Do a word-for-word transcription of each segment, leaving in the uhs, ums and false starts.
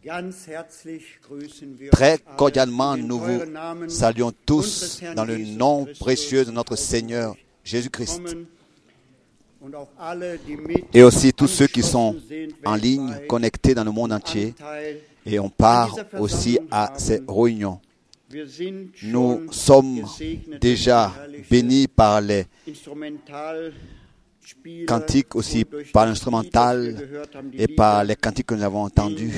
Très cordialement, nous vous saluons tous dans le nom précieux de notre Seigneur Jésus-Christ. Et aussi tous ceux qui sont en ligne, connectés dans le monde entier. Et on part aussi à ces réunions. Nous sommes déjà bénis par les cantiques, aussi par l'instrumental et par les cantiques que nous avons entendus.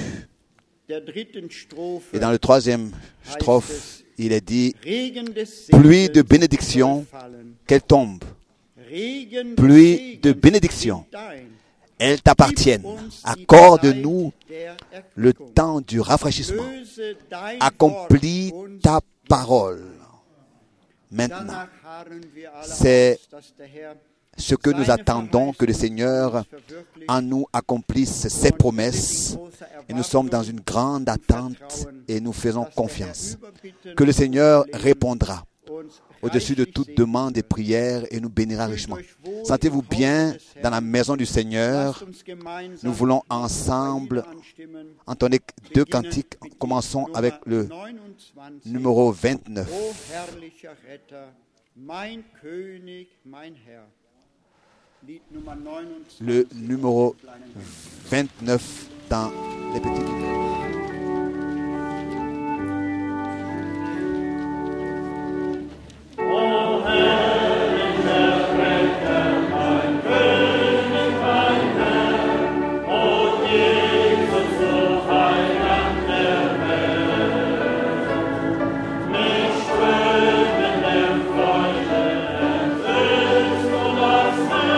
Et dans le troisième strophe, il est dit « Pluie de bénédiction, qu'elle tombe. Pluie de bénédiction, elles t'appartiennent. Accorde-nous le temps du rafraîchissement. Accomplis ta parole. » Maintenant, c'est ce que nous attendons, que le Seigneur en nous accomplisse ses promesses. Et nous sommes dans une grande attente et nous faisons confiance que le Seigneur répondra au-dessus de toute demande et prière et nous bénira richement. Sentez-vous bien dans la maison du Seigneur. Nous voulons ensemble entonner deux cantiques. Commençons avec le numéro vingt-neuf. Le numéro vingt-neuf dans les petits livres.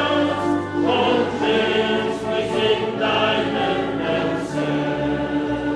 Deinem Netze.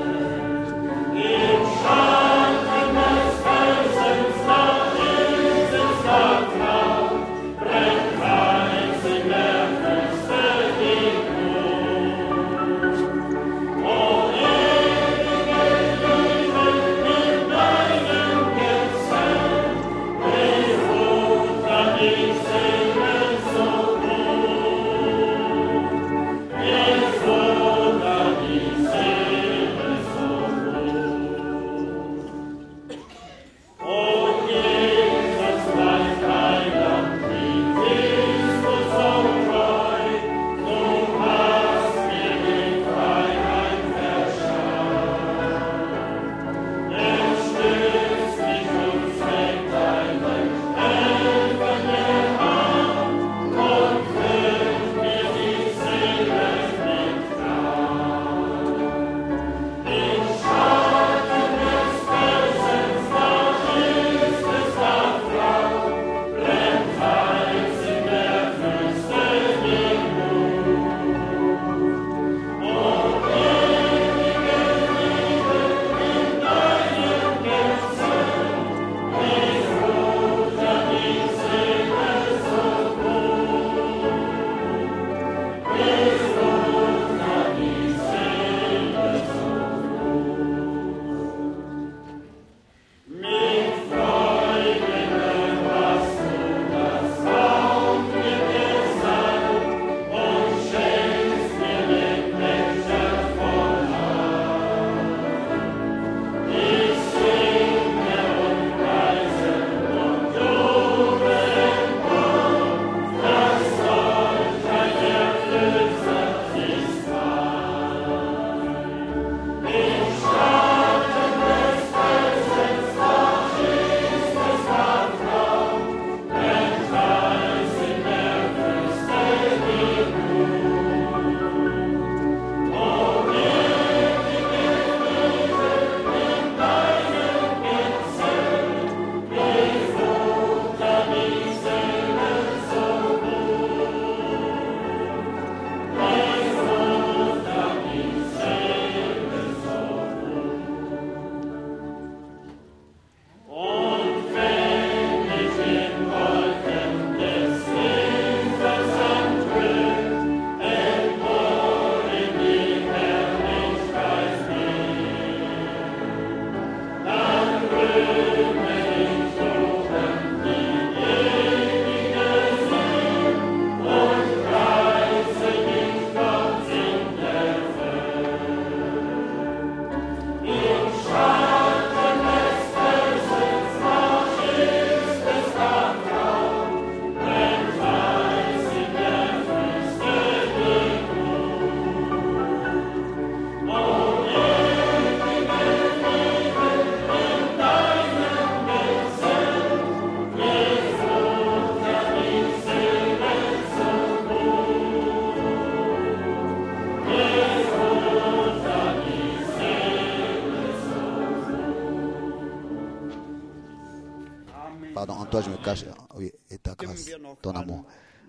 toi je me cache. Oui, et ta grâce, ton amour.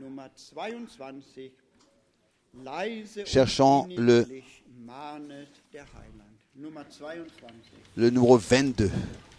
Cherchons le, le numéro vingt-deux.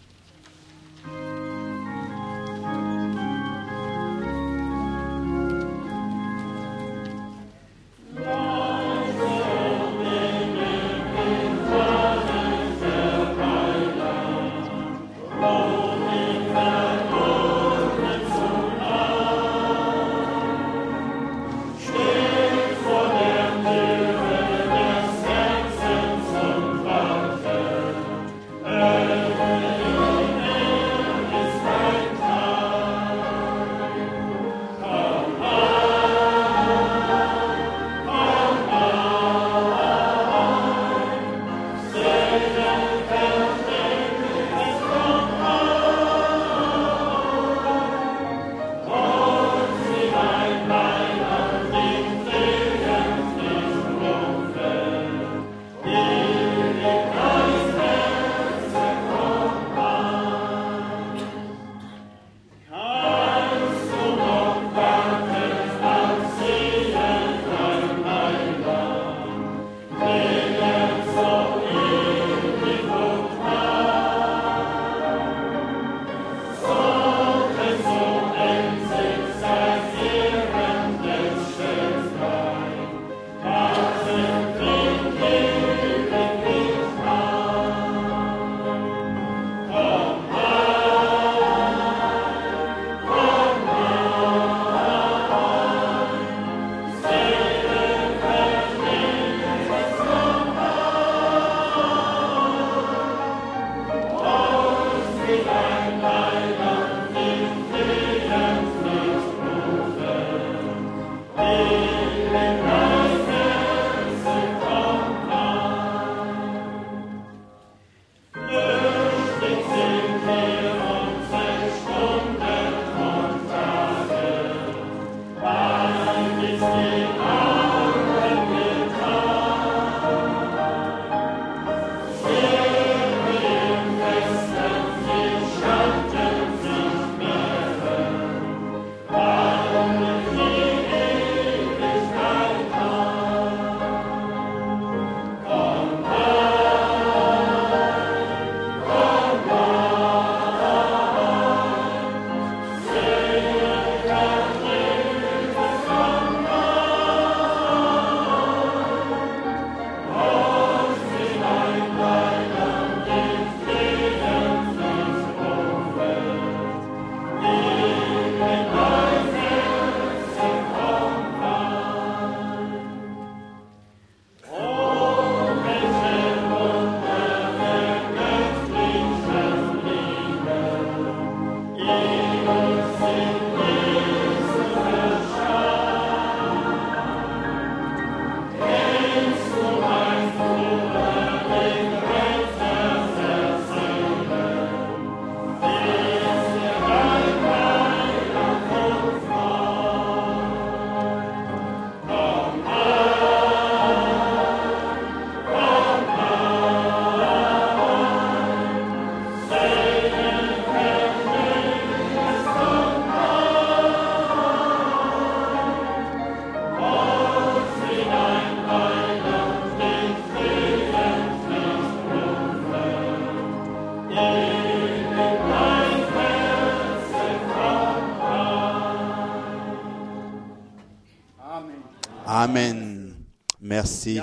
Amen. Merci.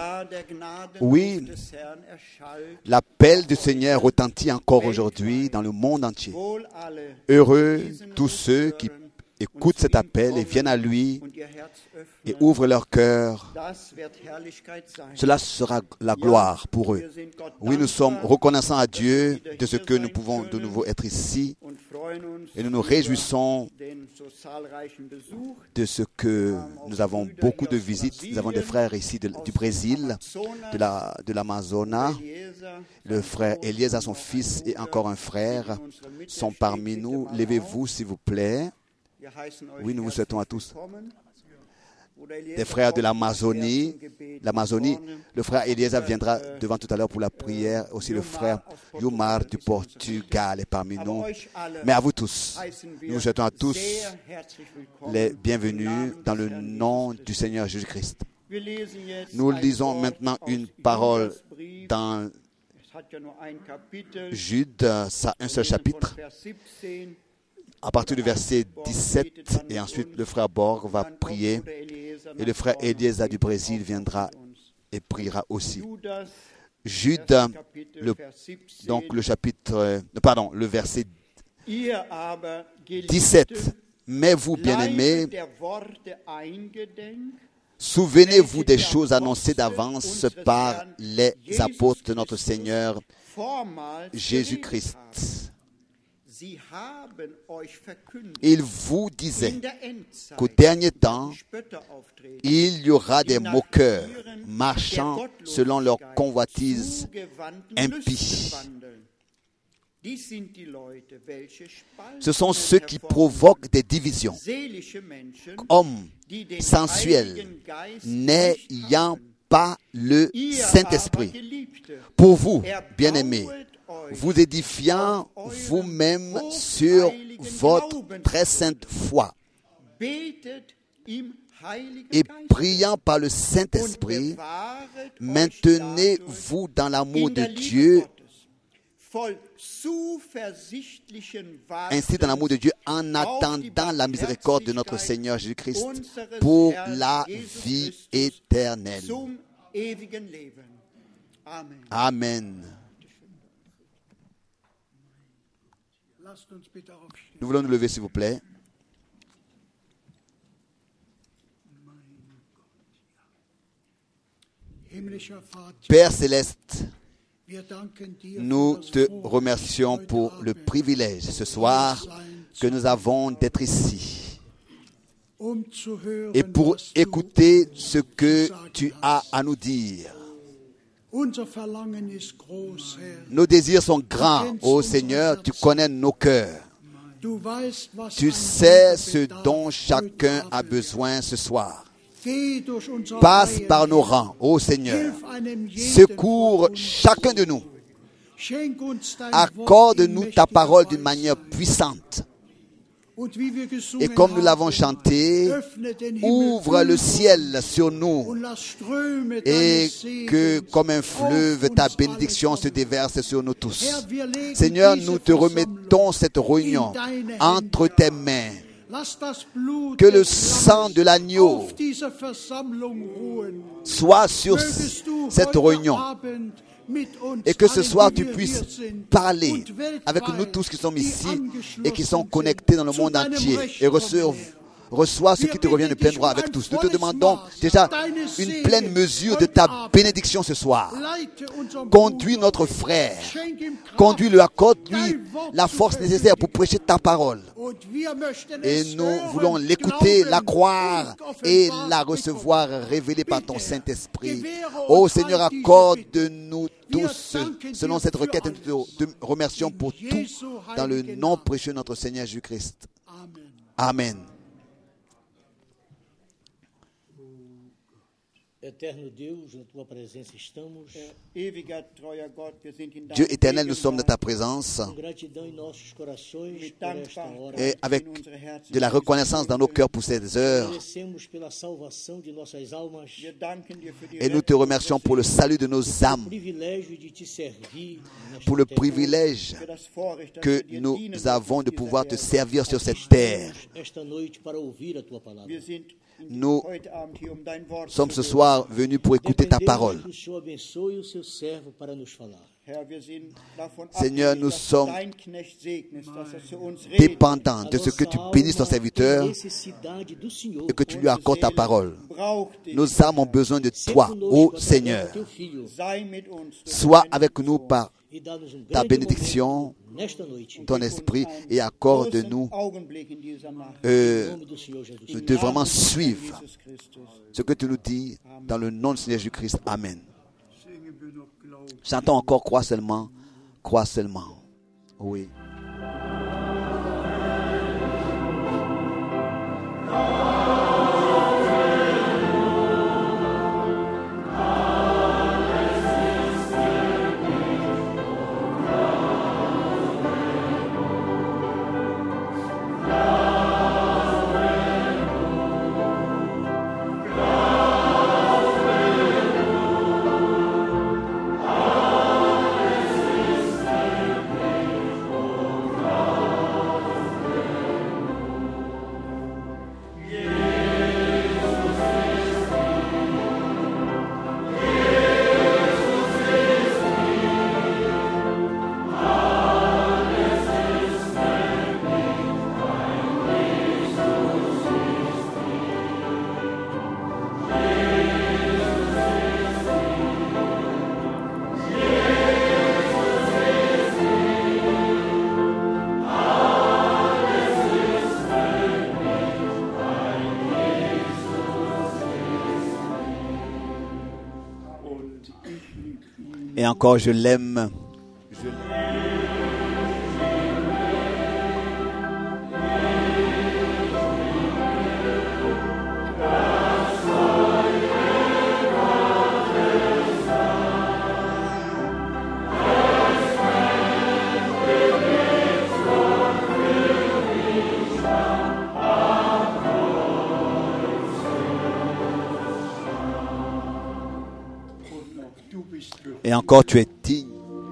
Oui, l'appel du Seigneur retentit encore aujourd'hui dans le monde entier. Heureux tous ceux qui écoutent cet appel et viennent à lui et ouvrent leur cœur. Cela sera la gloire pour eux. Oui, nous sommes reconnaissants à Dieu de ce que nous pouvons de nouveau être ici et nous nous réjouissons de ce que nous avons beaucoup de visites. Nous avons des frères ici de, du Brésil, de, la, de l'Amazonas. Le frère Eliezer, son fils, et encore un frère sont parmi nous. Levez-vous, s'il vous plaît. Oui, nous vous souhaitons à tous. Des frères de l'Amazonie, l'Amazonie. Le frère Eliezer viendra devant tout à l'heure pour la prière. Aussi le frère Yumar du Portugal est parmi nous. Mais à vous tous, nous vous souhaitons à tous les bienvenus dans le nom du Seigneur Jésus-Christ. Nous lisons maintenant une parole dans Jude, ça un seul chapitre, à partir du verset dix-sept, et ensuite le frère Borg va prier, et le frère Eliezer du Brésil viendra et priera aussi. Jude, le, donc le chapitre, pardon, le verset dix-sept. Mais vous, bien-aimés, souvenez-vous des choses annoncées d'avance par les apôtres de notre Seigneur Jésus-Christ. Il vous disait qu'au dernier temps, il y aura des moqueurs marchant selon leur convoitise impie. Ce sont ceux qui provoquent des divisions, hommes sensuels, n'ayant pas le Saint-Esprit. Pour vous, bien-aimés, vous édifiant vous-même sur votre très sainte foi et priant par le Saint-Esprit, maintenez-vous dans l'amour de Dieu, ainsi dans l'amour de Dieu, en attendant la miséricorde de notre Seigneur Jésus-Christ pour la vie éternelle. Amen. Nous voulons nous lever, s'il vous plaît. Père céleste, nous te remercions pour le privilège ce soir que nous avons d'être ici et pour écouter ce que tu as à nous dire. Nos désirs sont grands, ô Seigneur, tu connais nos cœurs. Tu sais ce dont chacun a besoin ce soir. Passe par nos rangs, ô Seigneur. Secours chacun de nous. Accorde-nous ta parole d'une manière puissante. Et comme nous l'avons chanté, ouvre le ciel sur nous et que comme un fleuve, ta bénédiction se déverse sur nous tous. Seigneur, nous te remettons cette réunion entre tes mains. Que le sang de l'agneau soit sur cette réunion et que ce soir tu puisses parler avec nous tous qui sommes ici et qui sont connectés dans le monde entier et reçois, reçois ce qui te revient de plein droit avec tous. Nous te demandons déjà une pleine mesure de ta bénédiction ce soir. Conduis notre frère, conduis-le, accorde-lui la force nécessaire pour prêcher ta parole. Et nous voulons l'écouter, la croire et la recevoir révélée par ton Saint-Esprit. Ô Seigneur, accorde-nous tous selon cette requête. Nous te remercions pour tout dans le nom précieux de notre Seigneur Jésus-Christ. Amen. Dieu éternel, nous sommes dans ta présence et avec de la reconnaissance dans nos cœurs pour ces heures. Et nous te remercions pour le salut de nos âmes, pour le privilège que nous avons de pouvoir te servir sur cette terre. Nous sommes ce soir venus pour écouter ta parole. Seigneur, nous sommes dépendants de ce que tu bénisses ton serviteur et que tu lui accordes ta parole. Nos âmes ont besoin de toi, ô Seigneur. Sois avec nous par ta bénédiction, ton esprit, et accorde-nous euh, de vraiment suivre ce que tu nous dis dans le nom du Seigneur Jésus-Christ. Amen. Chantons encore, crois seulement, crois seulement. Oui. Et encore, je l'aime. Je l'aime. Et encore, tu es digne.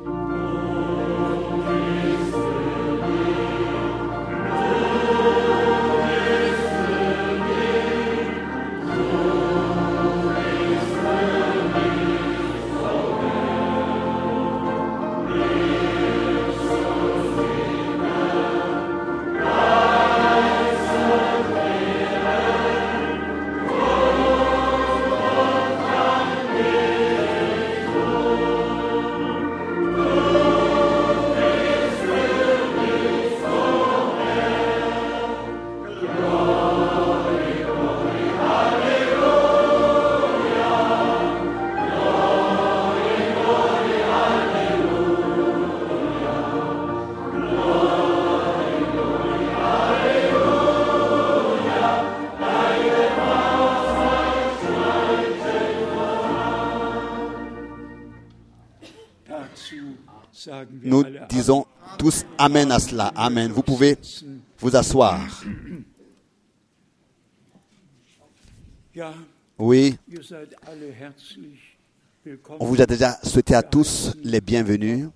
Nous disons tous Amen à cela. Amen. Vous pouvez vous asseoir. Oui. On vous a déjà souhaité à tous les bienvenus.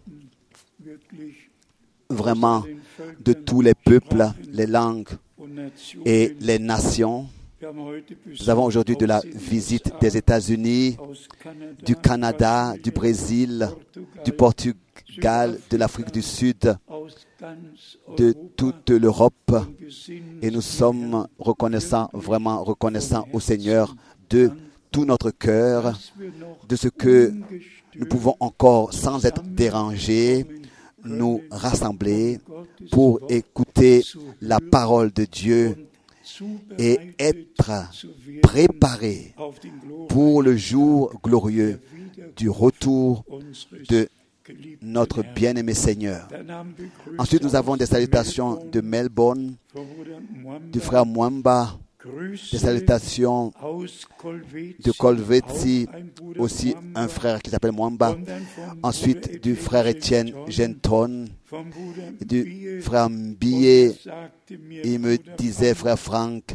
Vraiment, de tous les peuples, les langues et les nations. Nous avons aujourd'hui de la visite des États-Unis, du Canada, du Brésil, du Portugal, de l'Afrique du Sud, de toute l'Europe. Et nous sommes reconnaissants, vraiment reconnaissants au Seigneur de tout notre cœur, de ce que nous pouvons encore, sans être dérangés, nous rassembler pour écouter la parole de Dieu et être préparés pour le jour glorieux du retour de notre bien-aimé Seigneur. Ensuite, nous avons des salutations de Melbourne, du frère Mwamba, des salutations de Kolvetsi, aussi un frère qui s'appelle Mwamba. Ensuite, du frère Étienne Genton, du frère Mbiye. Il me disait, frère Franck,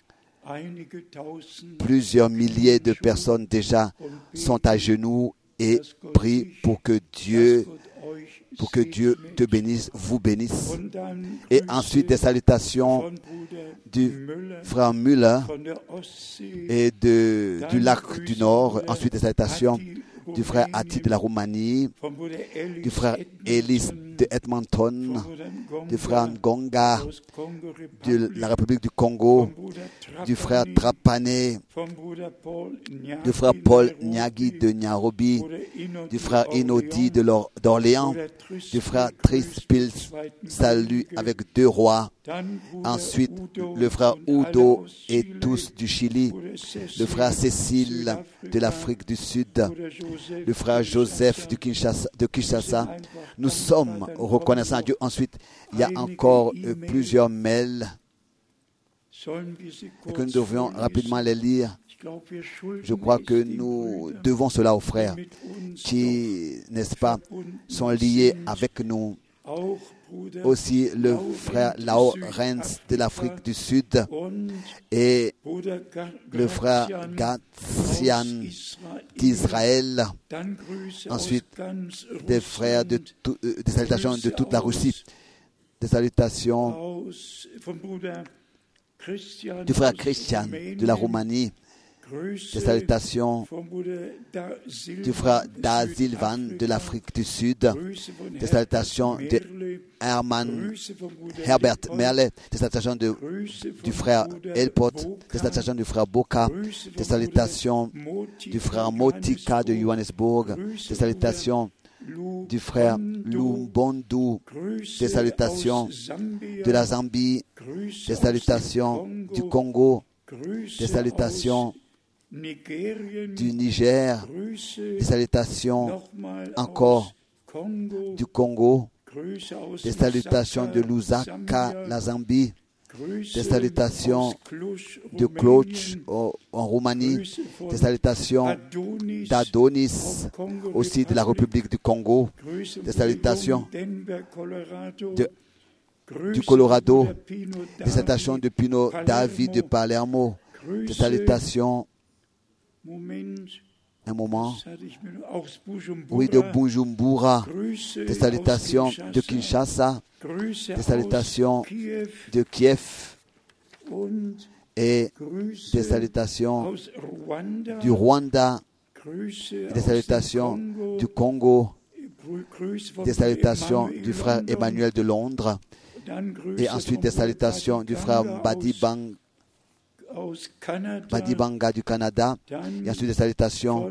plusieurs milliers de personnes déjà sont à genoux et prient pour que Dieu, pour que Dieu te bénisse, vous bénisse. Et ensuite, des salutations du frère Müller et de, du lac du Nord. Ensuite, des salutations du frère Ati de la Roumanie, du frère Elis de Edmonton, du frère Ngonga de la République du Congo, du frère Trapane, du frère Paul Nyagi de Nairobi, du frère Inodi de d'Orléans, du frère Trispils, salut avec deux rois. Ensuite, le frère Udo et tous du Chili, le frère Cécile de l'Afrique du Sud, le frère Joseph de Kinshasa, de Kinshasa. Nous sommes reconnaissants à Dieu. Ensuite, il y a encore euh, plusieurs mails et que nous devons rapidement les lire. Je crois que nous devons cela aux frères qui, n'est-ce pas, sont liés avec nous. Aussi le frère Lao Renz de l'Afrique du Sud et le frère Gatzian d'Israël. Ensuite, des frères de tout, euh, des salutations de toute la Russie. Des salutations du frère Christian de la Roumanie. Des salutations du frère Dazilvan de l'Afrique du Sud, des salutations de Herman Herbert Merle, des salutations de, du frère Elpot, des salutations du frère Boka, des salutations du frère Motika de Johannesburg, des salutations du frère Lumbondu, des salutations de la Zambie, des salutations du Congo, des salutations du Niger, des salutations encore du Congo, des salutations de Lusaka, la Zambie, des salutations de Cluj en Roumanie, des salutations d'Adonis, aussi de la République du Congo, des salutations de, du Colorado, des salutations de Pino David de Palermo, des salutations, un moment, oui, de Bujumbura, des salutations de Kinshasa, des salutations de Kiev et des salutations du Rwanda, des salutations du Congo, des salutations du frère Emmanuel de Londres et ensuite des salutations du frère Badi Bang, Badi Banga du Canada et ensuite des salutations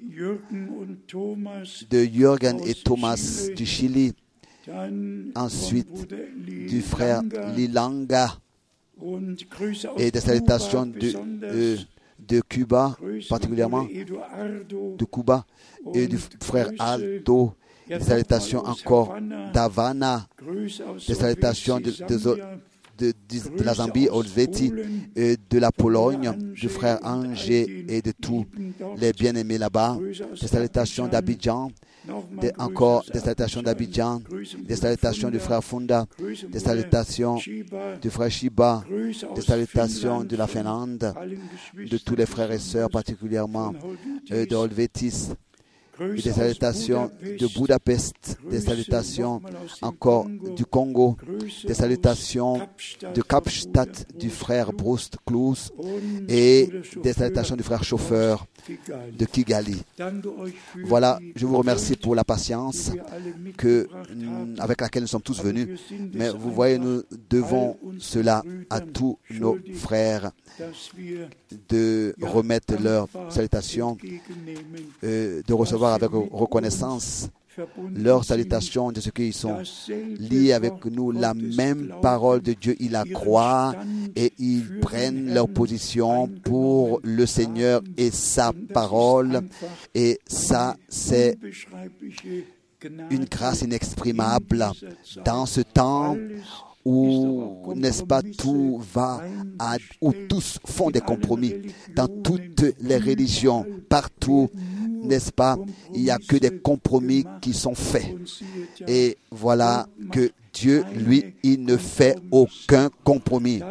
de Jürgen et Thomas du Chili, ensuite du frère Lilanga et des salutations de, euh, de Cuba, particulièrement de Cuba et du frère Aldo, des salutations encore d'Havana, des salutations de, de, de, de, de la Zambie, Olveti, et de la Pologne, du frère Angers et de tous les bien-aimés là-bas, des salutations d'Abidjan, Des, encore des salutations d'Abidjan, des salutations du frère Funda, des salutations du frère Shiba, des salutations de la Finlande, de tous les frères et sœurs, particulièrement euh, de Olvetis, et des salutations de Budapest, des salutations encore du Congo, des salutations de Kapstadt du frère Brust Klus et des salutations du frère chauffeur de Kigali. Voilà, je vous remercie pour la patience que, avec laquelle nous sommes tous venus. Mais vous voyez, nous devons cela à tous nos frères de remettre leurs salutations, euh, de recevoir avec reconnaissance leurs salutations de ce qu'ils sont liés avec nous. La même parole de Dieu, ils la croient et ils prennent leur position pour le Seigneur et sa parole. Et ça, c'est une grâce inexprimable dans ce temps où, n'est-ce pas, tout va, à, où tous font des compromis, dans toutes les religions, partout, n'est-ce pas, il n'y a que des compromis qui sont faits. Et voilà que Dieu, lui, il ne fait aucun compromis.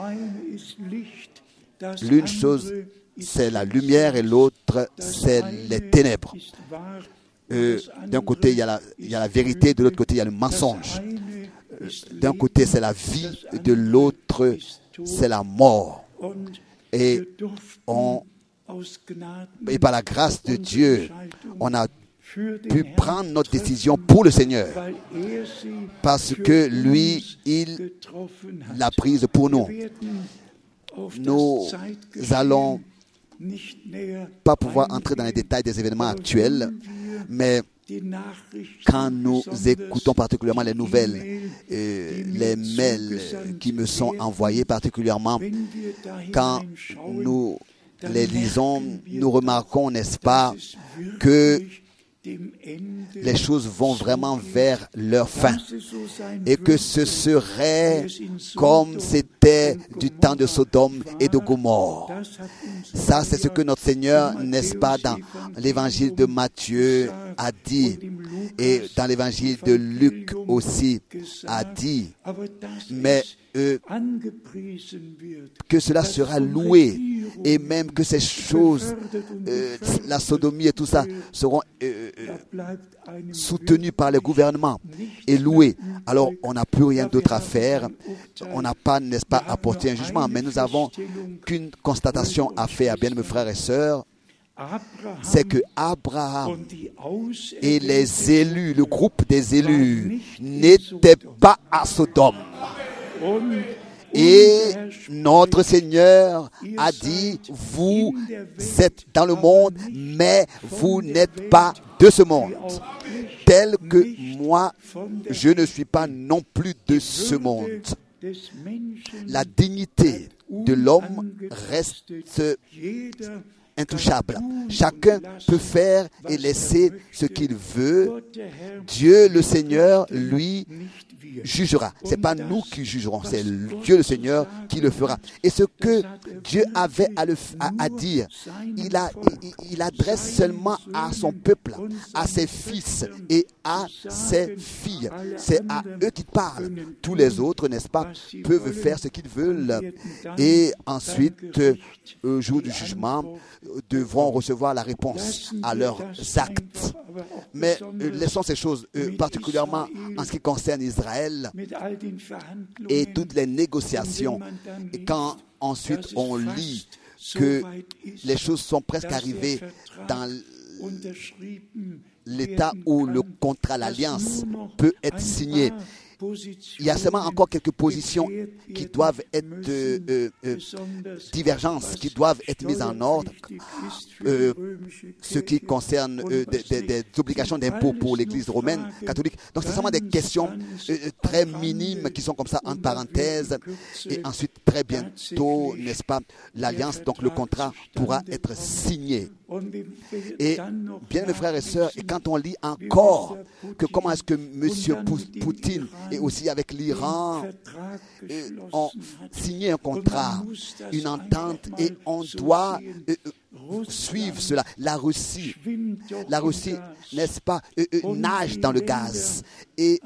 L'une chose, c'est la lumière et l'autre, c'est les ténèbres. Euh, d'un côté, il y a la, il y a la vérité, de l'autre côté, il y a le mensonge. D'un côté, c'est la vie, de l'autre, c'est la mort. Et, on, et par la grâce de Dieu, on a pu prendre notre décision pour le Seigneur. Parce que lui, il l'a prise pour nous. Nous allons pas pouvoir entrer dans les détails des événements actuels, mais quand nous écoutons particulièrement les nouvelles, euh, les mails qui me sont envoyés particulièrement, quand nous les lisons, nous remarquons, n'est-ce pas, que les choses vont vraiment vers leur fin et que ce serait comme c'était du temps de Sodome et de Gomorrhe. Ça, c'est ce que notre Seigneur, n'est-ce pas, dans l'évangile de Matthieu a dit et dans l'évangile de Luc aussi a dit. Mais euh, que cela sera loué et même que ces choses, euh, la sodomie et tout ça, seront euh, euh, soutenues par les gouvernements et louées. Alors, on n'a plus rien d'autre à faire. On n'a pas, n'est-ce pas, apporté un jugement, mais nous avons qu'une constatation à faire, bien mes frères et sœurs. C'est que Abraham et les élus, le groupe des élus, n'étaient pas à Sodome. Et notre Seigneur a dit, vous êtes dans le monde, mais vous n'êtes pas de ce monde. Tel que moi, je ne suis pas non plus de ce monde. La dignité de l'homme reste intouchable. Chacun peut faire et laisser ce qu'il veut. Dieu le Seigneur, lui, jugera. Ce n'est pas nous qui jugerons, c'est Dieu le Seigneur qui le fera. Et ce que Dieu avait à, le, à, à dire, il, a, il, il adresse seulement à son peuple, à ses fils et à ses filles. C'est à eux qu'il parle. Tous les autres, n'est-ce pas, peuvent faire ce qu'ils veulent. Et ensuite, au jour du jugement, devront recevoir la réponse à leurs actes. Mais euh, laissons ces choses, euh, particulièrement en ce qui concerne Israël et toutes les négociations. Et quand ensuite on lit que les choses sont presque arrivées dans l'état où le contrat, l'alliance peut être signé, il y a seulement encore quelques positions qui doivent être euh, euh, euh, divergences, qui doivent être mises en ordre. Euh, ce qui concerne euh, des, des, des obligations d'impôt pour l'Église romaine catholique. Donc, c'est seulement des questions euh, très minimes qui sont comme ça entre parenthèses. Et ensuite, très bientôt, n'est-ce pas, l'alliance, donc le contrat pourra être signé. Et bien mes frères et sœurs, et quand on lit encore que comment est-ce que M. Poutine et aussi avec l'Iran euh, ont signé un contrat, une entente, et on doit euh, euh, suivre cela. La Russie, la Russie, n'est-ce pas, euh, euh, nage dans le gaz. Et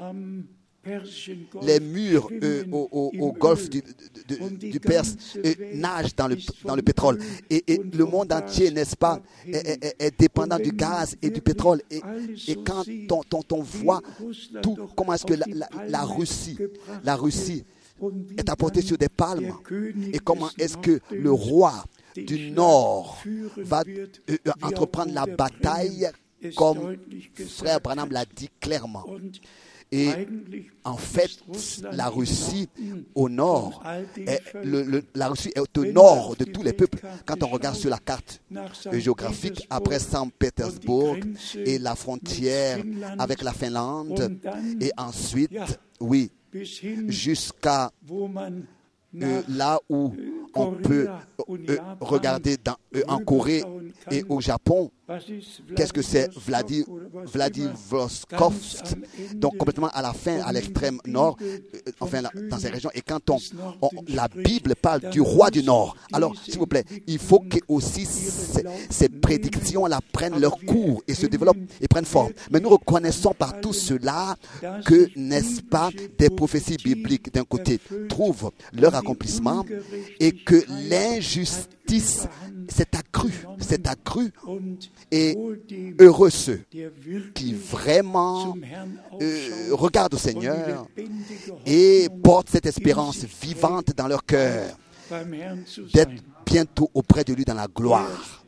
les murs euh, au, au, au golfe du, de, de, du Perse euh, nagent dans le, dans le pétrole. Et, et le monde entier, n'est-ce pas, est, est, est dépendant du gaz et du pétrole. Et, et quand on, on, on voit tout, comment est-ce que la, la, la Russie, la Russie est apportée sur des palmes, et comment est-ce que le roi du Nord va euh, entreprendre la bataille, comme frère Branham l'a dit clairement. Et en fait, la Russie au nord, est, le, le, la Russie est au nord de tous les peuples. Quand on regarde sur la carte géographique, après Saint-Pétersbourg et la frontière avec la Finlande, et ensuite, oui, jusqu'à euh, là où on peut euh, regarder dans, euh, en Corée et au Japon, qu'est-ce que c'est Vladi, Vladivostok, donc complètement à la fin, à l'extrême nord, euh, enfin là, dans ces régions. Et quand on, on, la Bible parle du roi du Nord, alors s'il vous plaît, il faut que aussi ces, ces prédictions-là prennent leur cours et se développent et prennent forme. Mais nous reconnaissons par tout cela que, n'est-ce pas, des prophéties bibliques d'un côté trouvent leur accomplissement et que l'injustice s'est accrue, s'est accrue. Et heureux ceux qui vraiment euh, regardent au Seigneur et portent cette espérance vivante dans leur cœur d'être bientôt auprès de lui dans la gloire.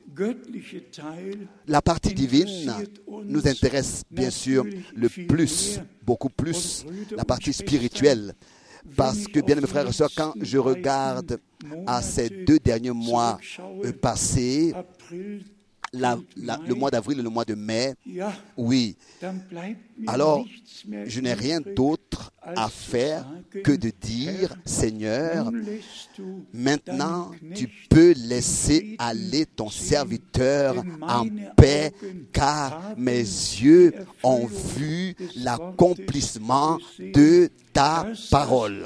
La partie divine nous intéresse bien sûr le plus, beaucoup plus, la partie spirituelle. Parce que, bien mes frères et sœurs, quand je regarde à ces deux derniers mois euh, passés, La, la, le mois d'avril et le mois de mai, oui, alors je n'ai rien d'autre à faire que de dire, Seigneur, maintenant tu peux laisser aller ton serviteur en paix, car mes yeux ont vu l'accomplissement de ta parole.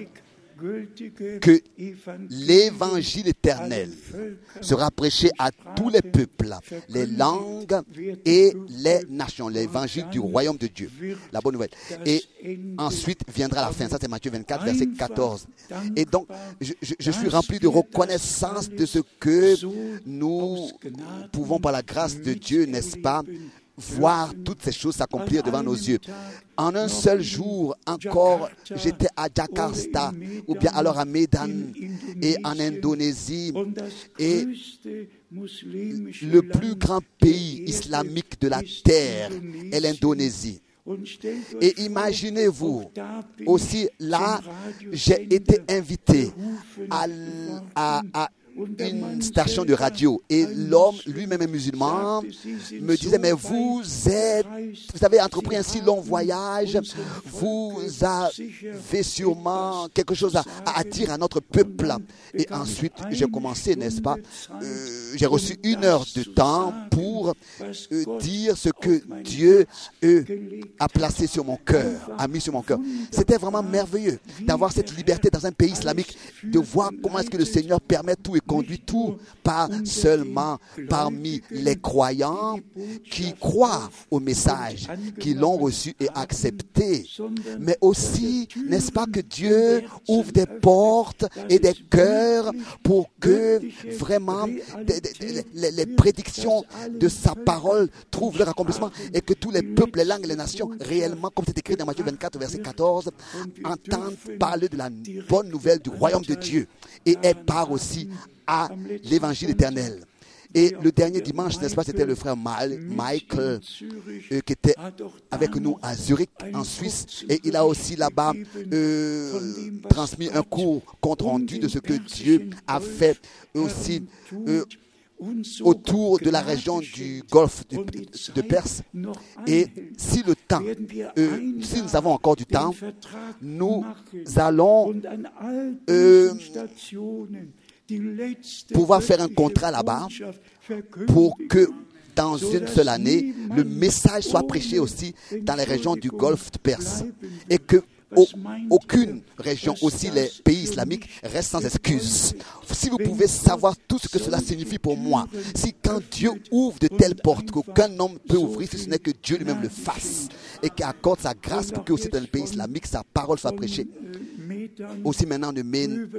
Que l'évangile éternel sera prêché à tous les peuples, les langues et les nations, l'évangile du royaume de Dieu, la bonne nouvelle. Et ensuite viendra la fin, ça c'est Matthieu vingt-quatre, verset quatorze. Et donc, je, je, je suis rempli de reconnaissance de ce que nous pouvons par la grâce de Dieu, n'est-ce pas, voir toutes ces choses s'accomplir devant nos yeux. En un seul jour, encore, j'étais à Jakarta, ou bien alors à Medan, et en Indonésie, et le plus grand pays islamique de la terre est l'Indonésie. Et imaginez-vous, aussi là, j'ai été invité à, à, à une station de radio et l'homme lui-même est musulman me disait mais vous êtes vous avez entrepris un si long voyage, vous avez sûrement quelque chose à, à dire à notre peuple. Et ensuite j'ai commencé, n'est-ce pas, euh, j'ai reçu une heure de temps pour euh, dire ce que Dieu euh, a placé sur mon cœur, a mis sur mon cœur. C'était vraiment merveilleux d'avoir cette liberté dans un pays islamique, de voir comment est-ce que le Seigneur permet tout et conduit tout, pas seulement parmi les croyants qui croient au message, qui l'ont reçu et accepté, mais aussi, n'est-ce pas, que Dieu ouvre des portes et des cœurs pour que vraiment des, des, les, les prédictions de sa parole trouvent leur accomplissement et que tous les peuples, les langues et les nations, réellement, comme c'est écrit dans Matthieu vingt-quatre, verset quatorze, entendent parler de la bonne nouvelle du royaume de Dieu et aient part aussi à l'évangile éternel. Et le dernier dimanche, n'est-ce pas, c'était le frère Michael euh, qui était avec nous à Zurich, en Suisse. Et il a aussi là-bas euh, transmis un cours compte rendu de ce que Dieu a fait aussi euh, autour de la région du golfe de, de Perse. Et si le temps, euh, si nous avons encore du temps, nous allons euh, pouvoir faire un contrat là-bas pour que dans une seule année, le message soit prêché aussi dans les régions du golfe de Perse et que aucune région, aussi les pays islamiques, reste sans excuse. Si vous pouvez savoir tout ce que cela signifie pour moi, si quand Dieu ouvre de telles portes qu'aucun homme peut ouvrir, si ce n'est que Dieu lui-même le fasse et qu'il accorde sa grâce pour que aussi dans le pays islamique, sa parole soit prêchée. Aussi maintenant de Meb,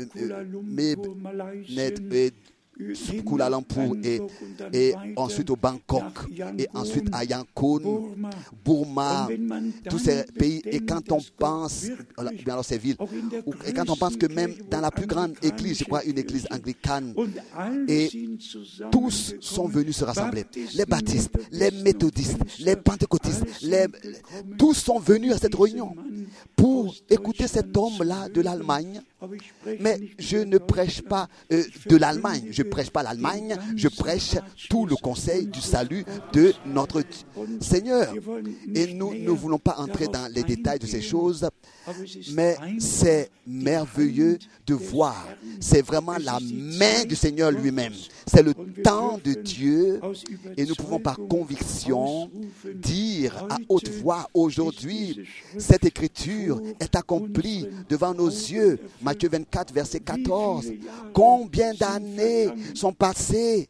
Kuala Lumpur et, et ensuite au Bangkok et ensuite à Yangon, Burma, tous ces pays. Et quand on pense, bien alors ces villes, et quand on pense que même dans la plus grande église, je crois une église anglicane, et tous sont venus se rassembler. Les baptistes, les méthodistes, les pentecôtistes, les, tous sont venus à cette réunion pour écouter cet homme-là de l'Allemagne. Mais je ne prêche pas euh, de l'Allemagne, je ne prêche pas l'Allemagne, je prêche tout le conseil du salut de notre Seigneur. Et nous ne voulons pas entrer dans les détails de ces choses, mais c'est merveilleux de voir. C'est vraiment la main du Seigneur lui-même. C'est le temps de Dieu et nous pouvons par conviction dire à haute voix, aujourd'hui, cette écriture est accomplie devant nos yeux. Matthieu vingt-quatre, verset quatorze. Combien d'années sont passées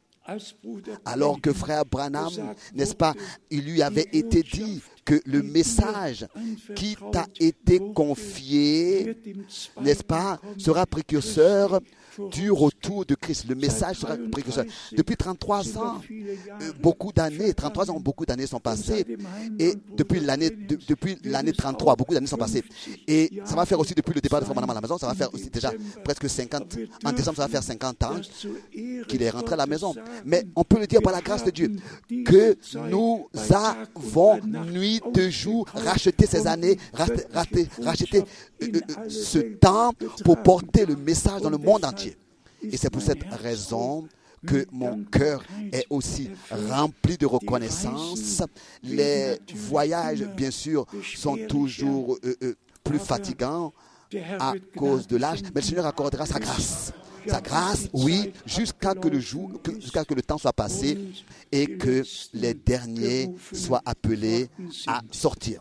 alors que frère Branham, n'est-ce pas, il lui avait été dit que le message qui t'a été confié, n'est-ce pas, sera précurseur du retour de Christ. Le message sera précurseur. Depuis trente-trois ans, euh, beaucoup d'années, trente-trois ans, beaucoup d'années sont passées. Et depuis l'année, de, depuis l'année trente-trois, beaucoup d'années sont passées. Et ça va faire aussi depuis le départ de Frère Branham à la maison, ça va faire aussi déjà presque cinquante, en décembre, ça va faire cinquante ans qu'il est rentré à la maison. Mais on peut le dire par la grâce de Dieu, que nous avons nuit de jour racheté ces années, racheté, racheté, racheté euh, euh, ce temps pour porter le message dans le monde entier. Et c'est pour cette raison que mon cœur est aussi rempli de reconnaissance. Les voyages, bien sûr, sont toujours euh, euh, plus fatigants à cause de l'âge, mais le Seigneur accordera sa grâce. Sa grâce, oui, jusqu'à que le jour, que, jusqu'à que le temps soit passé et que les derniers soient appelés à sortir.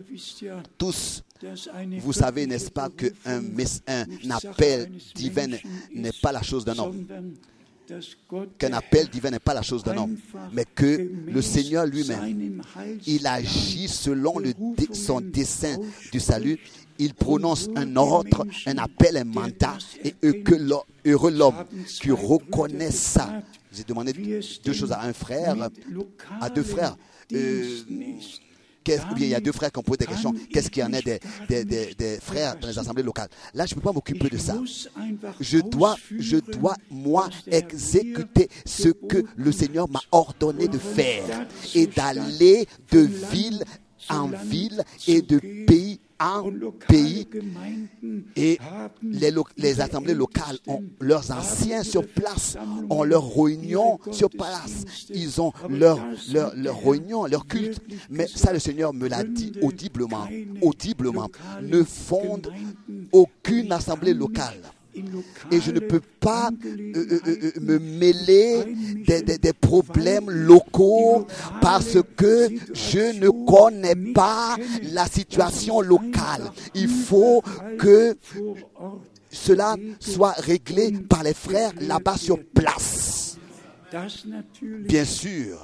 Tous, vous savez, n'est-ce pas, qu'un un appel divin n'est pas la chose d'un homme. Qu'un appel divin n'est pas la chose d'un homme, mais que le Seigneur lui-même, il agit selon le, son dessein du salut. Il prononce un ordre, un appel, un mandat, et que heureux l'homme qui reconnaît ça. J'ai demandé deux choses à un frère, à deux frères. Euh, Bien, il y a deux frères qui ont posé des questions. Qu'est-ce qu'il y en a des, des, des, des frères dans les assemblées locales? Là, je ne peux pas m'occuper de ça. Je dois, je dois, moi, exécuter ce que le Seigneur m'a ordonné de faire et d'aller de ville en ville et de pays en pays et les, lo- les assemblées locales ont leurs anciens sur place, ont leurs réunions sur place. Ils ont leur, leur, leur réunion, leur culte. Mais ça, le Seigneur me l'a dit audiblement. Audiblement. Ne fonde aucune assemblée locale. Et je ne peux pas euh, euh, me mêler des, des, des problèmes locaux parce que je ne connais pas la situation locale. Il faut que cela soit réglé par les frères là-bas sur place. Bien sûr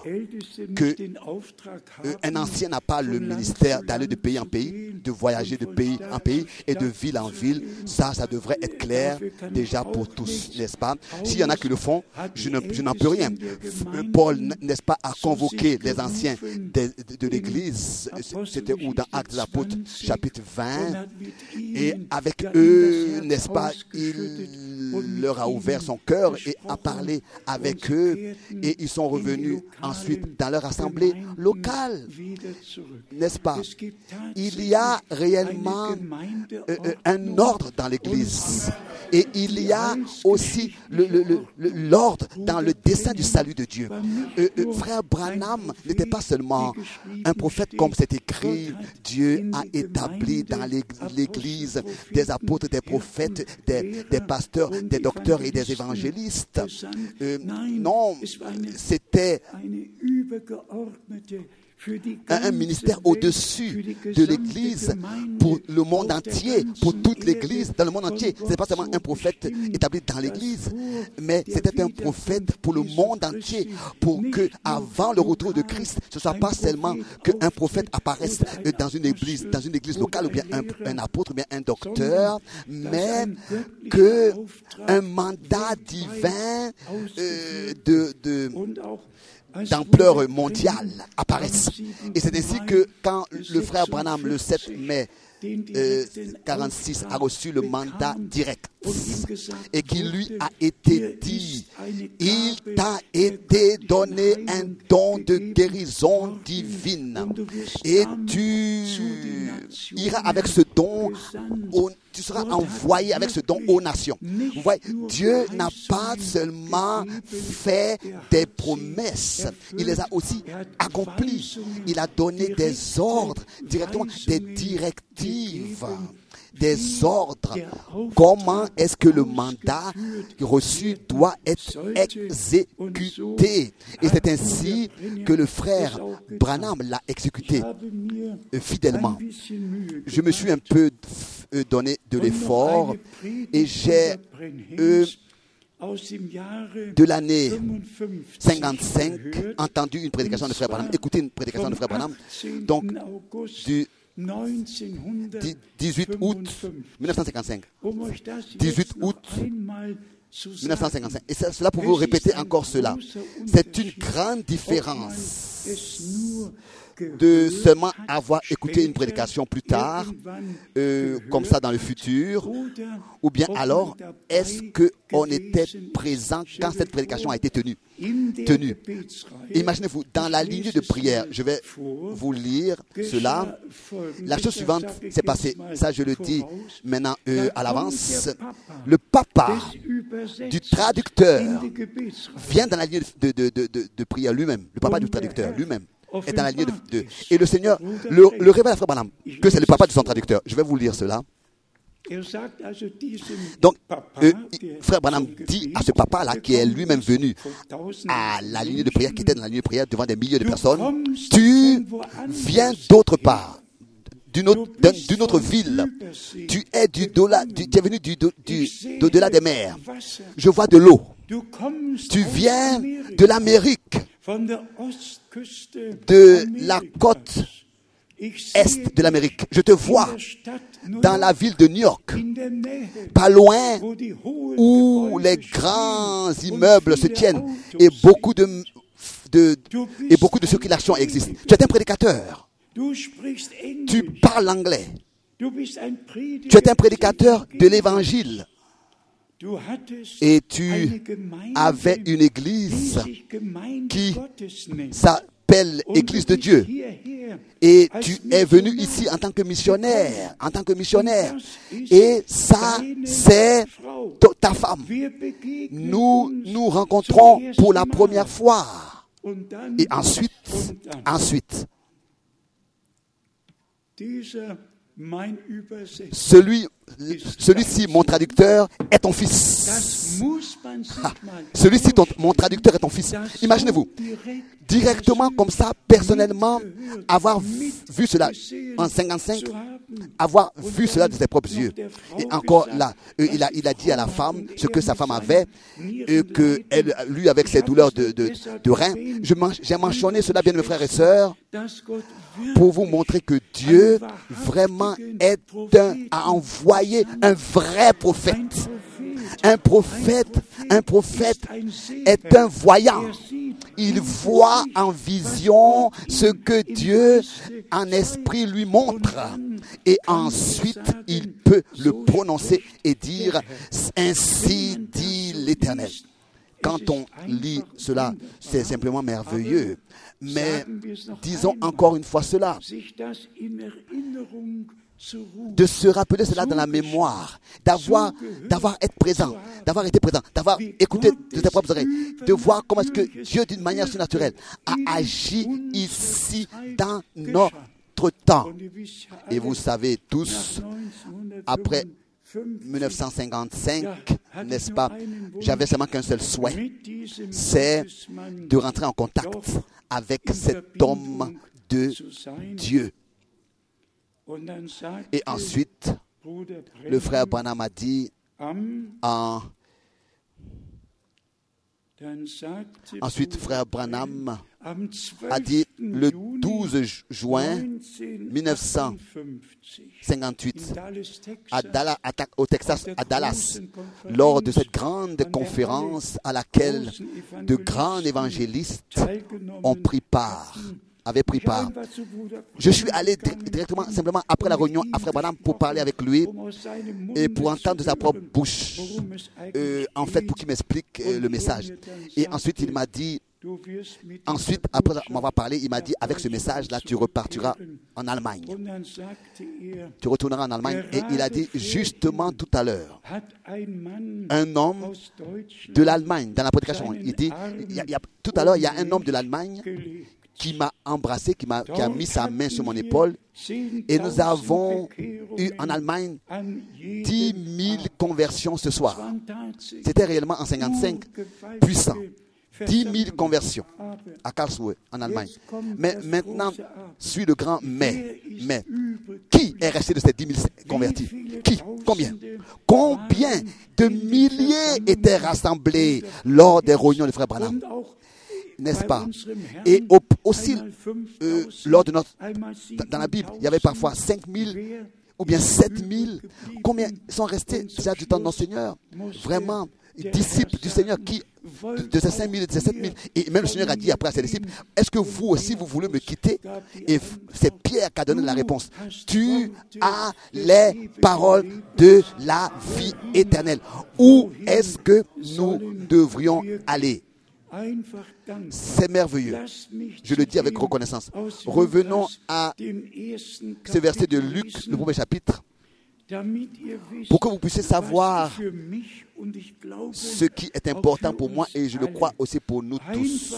qu'un ancien n'a pas le ministère d'aller de pays en pays, de voyager de pays en pays et de ville en ville. Ça, ça devrait être clair déjà pour tous, n'est-ce pas? S'il y en a qui le font, je, ne, je n'en peux rien. Paul, n'est-ce pas, a convoqué les anciens de, de, de l'Église, c'était où dans Actes des Apôtres, chapitre vingt, et avec eux, n'est-ce pas, il leur a ouvert son cœur et a parlé avec eux. Et ils sont revenus ensuite dans leur assemblée locale, n'est-ce pas? Il y a réellement euh, un ordre dans l'Église et il y a aussi le, le, le, le, l'ordre dans le dessein du salut de Dieu. Euh, euh, frère Branham n'était pas seulement un prophète comme c'est écrit. Dieu a établi dans l'Église des apôtres, des prophètes, des, des pasteurs, des docteurs et des évangélistes. Euh, non, c'était un ministère au-dessus de l'Église pour le monde entier, pour toute l'Église dans le monde entier. Ce n'est pas seulement un prophète établi dans l'Église, mais c'était un prophète pour le monde entier, pour que avant le retour de Christ, ce ne soit pas seulement qu'un prophète apparaisse dans une église, dans une église locale, ou bien un, un apôtre, ou bien un docteur, mais qu'un mandat divin euh, de... de d'ampleur mondiale apparaissent. Et c'est ainsi que quand le frère Branham, le sept mai euh, quarante-six, a reçu le mandat direct et qui lui a été dit, il t'a été donné un don de guérison divine et tu iras avec ce don au tu seras envoyé avec ce don aux nations. Vous voyez, Dieu n'a pas seulement fait des promesses, il les a aussi accomplies. Il a donné des ordres, directement des directives, des ordres. Comment est-ce que le mandat reçu doit être exécuté? Et c'est ainsi que le frère Branham l'a exécuté fidèlement. Je me suis un peu donné de l'effort et j'ai euh, de l'année cinquante-cinq entendu une prédication de frère Branham, écouté une prédication de frère Branham, donc du dix-huit août mille neuf cent cinquante-cinq. dix-huit août mille neuf cent cinquante-cinq. Et c'est cela pour vous répéter encore cela. C'est une grande différence de seulement avoir écouté une prédication plus tard, euh, comme ça dans le futur, ou bien alors est-ce qu'on était présent quand cette prédication a été tenue, tenue. Imaginez-vous, dans la lignée de prière, je vais vous lire cela. La chose suivante s'est passée, ça je le dis maintenant euh, à l'avance. Le papa du traducteur vient dans la lignée de, de, de, de, de prière lui-même, le papa du traducteur lui-même est dans la lignée de, de... Et le Seigneur le, le révèle à frère Branham que c'est le papa de son traducteur. Je vais vous lire cela. Donc, euh, frère Branham dit à ce papa-là qui est lui-même venu à la lignée de prière, qui était dans la lignée de prière devant des milliers de personnes, tu viens d'autre part, d'une autre, d'une autre ville. Tu es, du dola, du, tu es venu du, du, d'au-delà des mers. Je vois de l'eau. Tu viens de l'Amérique, de la côte est de l'Amérique. Je te vois dans la ville de New York, pas loin où les grands immeubles se tiennent et beaucoup de, de, et beaucoup de circulation existe. Tu es un prédicateur. Tu parles anglais. Tu es un prédicateur de l'évangile. Et tu avais une église qui belle église de Dieu. Et tu es venu ici en tant que missionnaire, en tant que missionnaire. Et ça, c'est ta femme. Nous nous rencontrons pour la première fois. Et ensuite, ensuite, celui, celui-ci, mon traducteur, est ton fils. Ah, celui-ci, ton, mon traducteur est ton fils. Imaginez-vous, directement comme ça, personnellement, avoir vu cela en cinquante-cinq, avoir vu cela de ses propres yeux. Et encore là, il a, il a dit à la femme ce que sa femme avait, que elle, lui, avec ses douleurs de, de, de reins. Je, j'ai mentionné cela, bien mes frères et sœurs, pour vous montrer que Dieu vraiment est un, a envoyé un vrai prophète. Un prophète, un prophète est un voyant. Il voit en vision ce que Dieu en esprit lui montre. Et ensuite, il peut le prononcer et dire « Ainsi dit l'Éternel ». Quand on lit cela, c'est simplement merveilleux. Mais disons encore une fois cela, de se rappeler cela dans la mémoire, d'avoir, d'avoir été présent, d'avoir été présent, d'avoir écouté de tes propres oreilles, de voir comment est-ce que Dieu, d'une manière surnaturelle, a agi ici dans notre temps. Et vous savez tous, après dix-neuf cent cinquante-cinq, n'est-ce pas, j'avais seulement qu'un seul souhait, c'est de rentrer en contact avec cet homme de Dieu. Et ensuite, le frère Branham a dit, en... ensuite, frère Branham a dit le douze juin mille neuf cent cinquante-huit à Dallas, au Texas, à Dallas, lors de cette grande conférence à laquelle de grands évangélistes ont pris part. avait pris part. Je suis allé directement, simplement après la réunion à Frère Branham pour parler avec lui et pour entendre de sa propre bouche, euh, en fait, pour qu'il m'explique euh, le message. Et ensuite, il m'a dit, ensuite, après m'avoir parlé, il m'a dit, avec ce message-là, tu repartiras en Allemagne. Tu retourneras en Allemagne. Et il a dit, justement tout à l'heure, un homme de l'Allemagne, dans la prédication, il dit, il y a, il y a, tout à l'heure, il y a un homme de l'Allemagne qui m'a embrassé, qui, m'a, qui a mis sa main sur mon épaule. Et nous avons eu en Allemagne dix mille conversions ce soir. C'était réellement en cinquante-cinq puissant. dix mille conversions à Karlsruhe, en Allemagne. Mais maintenant, suit le grand mais. Mais, qui est resté de ces dix mille convertis? Qui? Combien? Combien de milliers étaient rassemblés lors des réunions de Frère Branham? N'est-ce pas? Et au, aussi, euh, lors de notre, dans la Bible, il y avait parfois cinq mille ou bien sept mille. Combien sont restés déjà du temps de notre Seigneur? Vraiment, disciples du Seigneur qui, de, de ces cinq mille, de ces sept mille, et même le Seigneur a dit après à ses disciples, est-ce que vous aussi vous voulez me quitter? Et c'est Pierre qui a donné la réponse. Tu as les paroles de la vie éternelle. Où est-ce que nous devrions aller? C'est merveilleux. Je le dis avec reconnaissance. Revenons à ce verset de Luc, le premier chapitre, pour que vous puissiez savoir ce qui est important pour moi et je le crois aussi pour nous tous.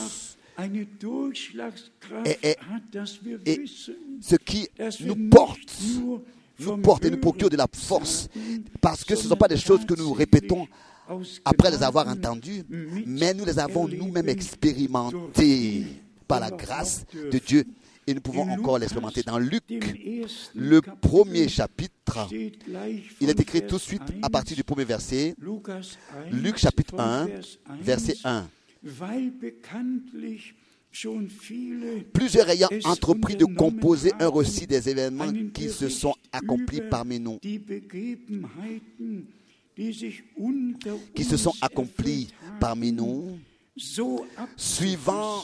Et, et, et ce qui nous porte, nous porte et nous procure de la force, parce que ce ne sont pas des choses que nous répétons après les avoir entendus, mais nous les avons nous-mêmes expérimentés par la grâce de Dieu et nous pouvons encore l'expérimenter. Dans Luc, le premier chapitre, il est écrit tout de suite à partir du premier verset, Luc chapitre un, verset un. Plusieurs ayant entrepris de composer un récit des événements qui se sont accomplis parmi nous, qui se sont accomplis parmi nous, suivant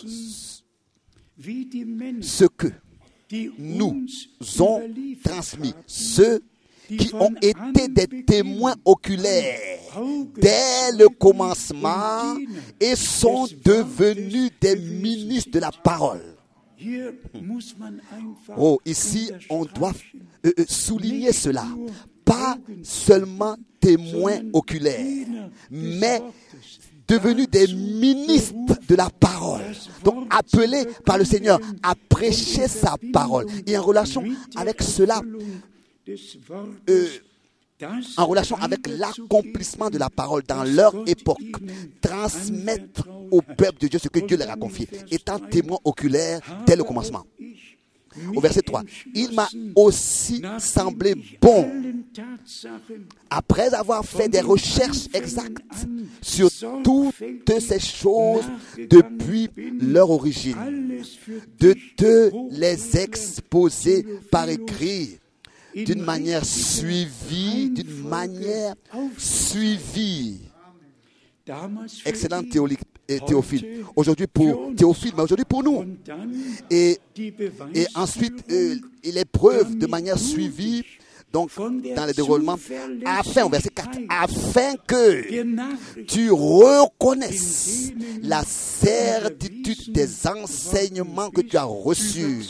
ce que nous ont transmis, ceux qui ont été des témoins oculaires dès le commencement et sont devenus des ministres de la parole. Oh, ici, on doit euh, euh, souligner cela. Pas seulement témoins oculaires, mais devenus des ministres de la parole. Donc, appelés par le Seigneur à prêcher sa parole. Et en relation avec cela, euh, en relation avec l'accomplissement de la parole dans leur époque, transmettre au peuple de Dieu ce que Dieu leur a confié, étant témoin oculaire dès le commencement. Au verset trois, il m'a aussi semblé bon, après avoir fait des recherches exactes sur toutes ces choses depuis leur origine, de te les exposer par écrit, d'une manière suivie, d'une manière suivie. Excellent Théophile. Aujourd'hui pour Théophile, mais aujourd'hui pour nous. Et, et ensuite, euh, les preuves de manière suivie, donc dans le déroulement, afin, au verset quatre, afin que tu reconnaisses la certitude des enseignements que tu as reçus.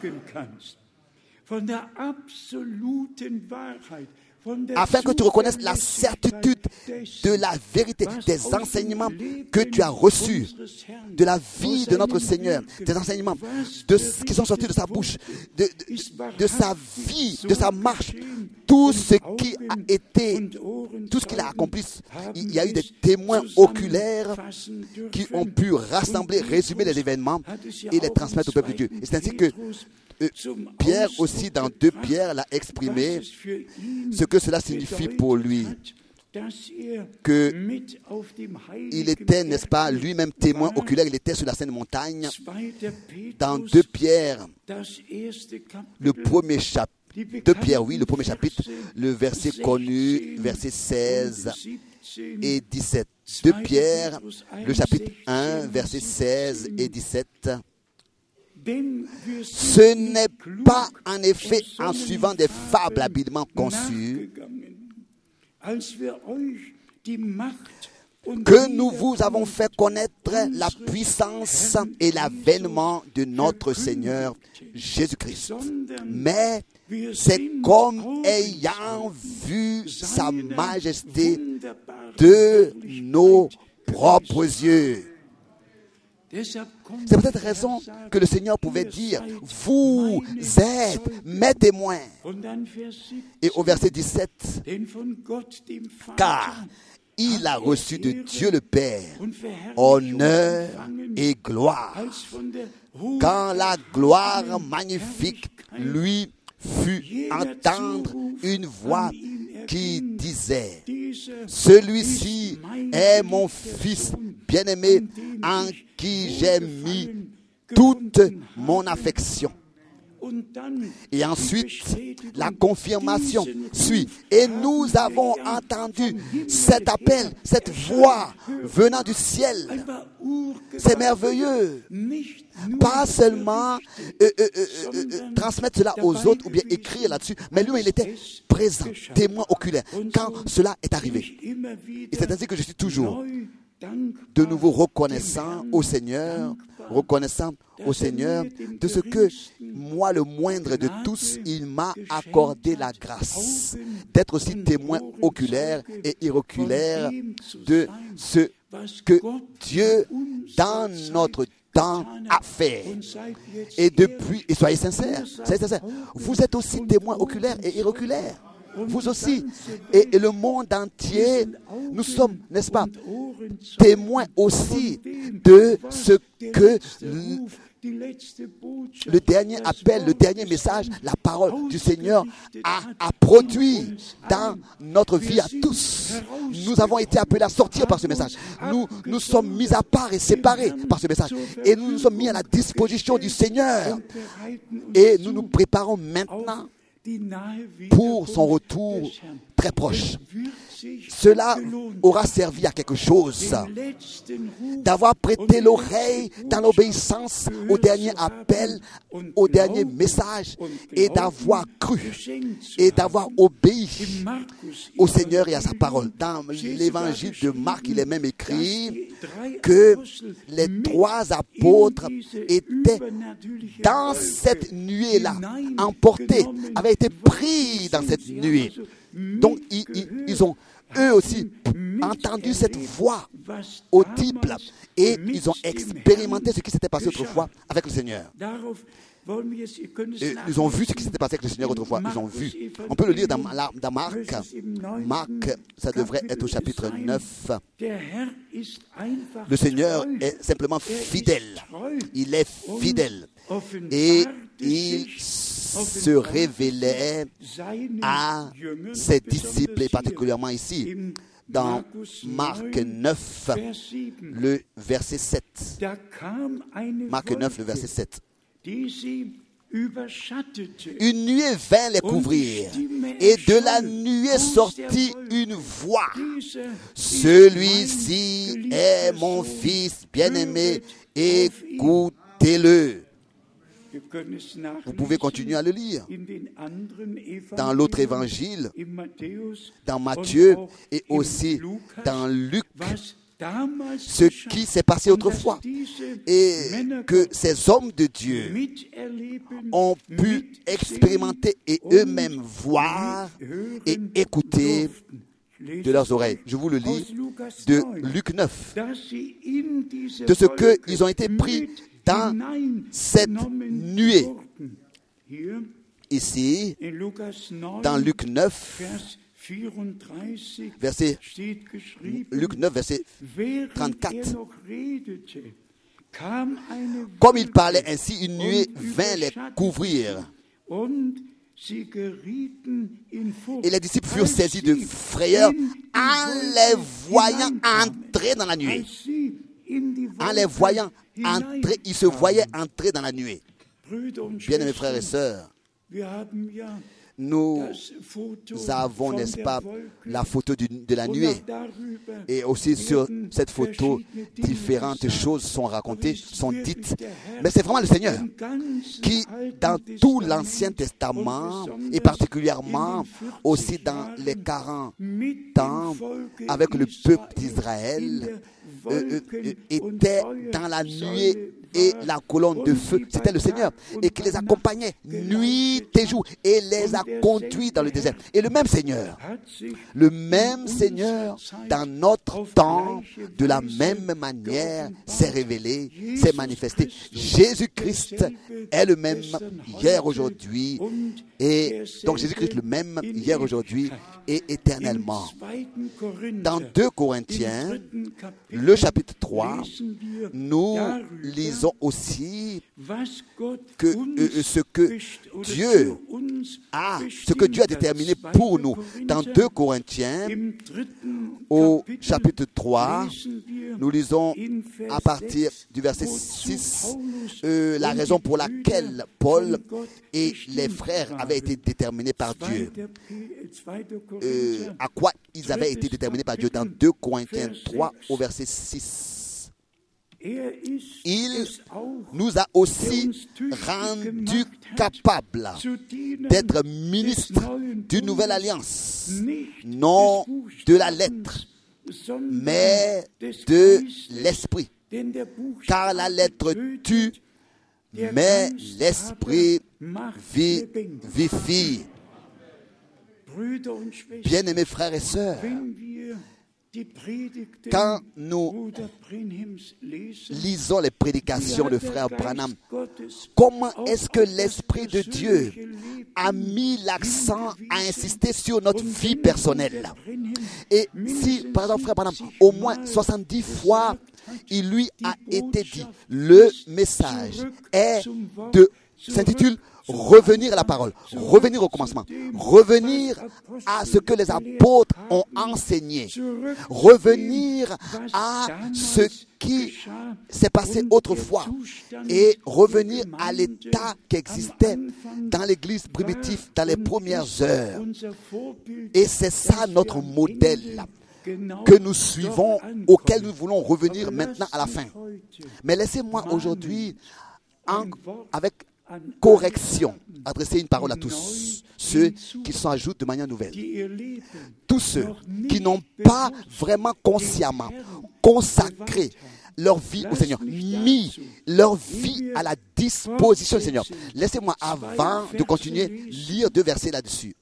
Afin que tu reconnaisses la certitude de la vérité, des enseignements que tu as reçus, de la vie de notre Seigneur, des enseignements de, qui sont sortis de sa bouche, de, de, de sa vie, de sa marche, tout ce qui a été, tout ce qu'il a accompli. Il y a eu des témoins oculaires qui ont pu rassembler, résumer les événements et les transmettre au peuple de Dieu. Et c'est ainsi que Euh, Pierre aussi, dans deux Pierre, l'a exprimé ce que cela signifie pour lui. Qu'il était, n'est-ce pas, lui-même témoin oculaire, il était sur la Sainte Montagne. Dans deux Pierre, le premier chapitre, deux Pierre, oui, le premier chapitre, le verset connu, verset seize et dix-sept. deux Pierre, le chapitre un, verset seize et dix-sept. Ce n'est pas en effet en suivant des fables habilement conçues que nous vous avons fait connaître la puissance et l'avènement de notre Seigneur Jésus-Christ. Mais c'est comme ayant vu sa majesté de nos propres yeux. C'est peut-être raison que le Seigneur pouvait dire, vous êtes mes témoins. Et au verset dix-sept, car il a reçu de Dieu le Père honneur et gloire, quand la gloire magnifique lui fut entendre une voix qui disait, celui-ci est mon fils bien-aimé en qui j'ai mis toute mon affection. Et ensuite, la confirmation suit. Et nous avons entendu cet appel, cette voix venant du ciel. C'est merveilleux. Pas seulement euh, euh, euh, euh, transmettre cela aux autres ou bien écrire là-dessus, mais lui, il était présent, témoin oculaire, quand cela est arrivé. Et c'est ainsi que je suis toujours de nouveau reconnaissant au Seigneur, reconnaissant au Seigneur de ce que moi, le moindre de tous, il m'a accordé la grâce d'être aussi témoin oculaire et iroculaire de ce que Dieu, dans notre temps, a fait. Et depuis, et soyez sincères, soyez sincères, vous êtes aussi témoin oculaire et iroculaire. Vous aussi. Et, et le monde entier, nous sommes, n'est-ce pas, témoins aussi de ce que le, le dernier appel, le dernier message, la parole du Seigneur a, a produit dans notre vie à tous. Nous avons été appelés à sortir par ce message. Nous nous sommes mis à part et séparés par ce message. Et nous nous sommes mis à la disposition du Seigneur. Et nous nous préparons maintenant pour son retour très proche. Cela aura servi à quelque chose d'avoir prêté l'oreille dans l'obéissance au dernier appel, au dernier message, et d'avoir cru et d'avoir obéi au Seigneur et à sa parole. Dans l'évangile de Marc, il est même écrit que les trois apôtres étaient dans cette nuée-là, emportés, avaient été pris dans cette nuée. Donc, ils, ils, ils ont eux aussi entendu cette voix audible et ils ont expérimenté ce qui s'était passé autrefois avec le Seigneur. Et ils ont vu ce qui s'était passé avec le Seigneur autrefois. Ils ont vu. On peut le lire dans, dans Marc. Marc, ça devrait être au chapitre neuf. Le Seigneur est simplement fidèle. Il est fidèle. Et il se révélait à ses disciples, et particulièrement ici, dans Marc neuf, le verset sept. Marc neuf, le verset sept. Une nuée vint les couvrir, et de la nuée sortit une voix. Celui-ci est mon fils bien-aimé, écoutez-le. Vous pouvez continuer à le lire dans l'autre évangile, dans Matthieu et aussi dans Luc, ce qui s'est passé autrefois et que ces hommes de Dieu ont pu expérimenter et eux-mêmes voir et écouter de leurs oreilles. Je vous le lis de Luc neuf, de ce qu'ils ont été pris dans cette nuée. Ici, dans Luc neuf, verset, Luc neuf, verset trente-quatre. Comme il parlait ainsi, une nuée vint les couvrir. Et les disciples furent saisis de frayeur en les voyant entrer dans la nuée. En les voyant entrer, ils se voyaient entrer dans la nuée. Bien-aimés frères et sœurs, nous avons, n'est-ce pas, la photo du, de la nuée. Et aussi sur cette photo, différentes choses sont racontées, sont dites. Mais c'est vraiment le Seigneur qui, dans tout l'Ancien Testament, et particulièrement aussi dans les quarante ans, avec le peuple d'Israël, euh, euh, était dans la nuée et la colonne de feu, c'était le Seigneur, et qui les accompagnait nuit et jour, et les a conduits dans le désert. Et le même Seigneur, le même Seigneur, dans notre temps, de la même manière, s'est révélé, s'est manifesté. Jésus-Christ est le même hier, aujourd'hui, et donc Jésus-Christ le même hier, aujourd'hui, et éternellement. Dans deux Corinthiens, le chapitre trois, nous lisons aussi que euh, ce que Dieu a, ce que Dieu a déterminé pour nous. Dans deux Corinthiens, au chapitre trois, nous lisons à partir du verset six euh, la raison pour laquelle Paul et les frères avaient été déterminés par Dieu. Euh, à quoi ils avaient été déterminés par Dieu dans deux Corinthiens trois au verset six. Il nous a aussi rendus capables d'être ministres d'une nouvelle alliance, non de la lettre, mais de l'esprit. Car la lettre tue, mais l'esprit vivifie. Bien-aimés frères et sœurs, quand nous lisons les prédications de frère Branham, comment est-ce que l'Esprit de Dieu a mis l'accent à insister sur notre vie personnelle? Et si, par exemple, frère Branham, au moins soixante-dix fois, il lui a été dit, le message est de, s'intitule revenir à la parole, revenir au commencement, revenir à ce que les apôtres ont enseigné, revenir à ce qui s'est passé autrefois et revenir à l'état qui existait dans l'église primitive dans les premières heures. Et c'est ça notre modèle que nous suivons, auquel nous voulons revenir maintenant à la fin. Mais laissez-moi aujourd'hui, en, avec correction, adresser une parole à tous ceux qui s'en ajoutent de manière nouvelle. Tous ceux qui n'ont pas vraiment consciemment consacré leur vie au Seigneur, mis leur vie à la disposition du Seigneur. Laissez-moi, avant de continuer, lire deux versets là-dessus.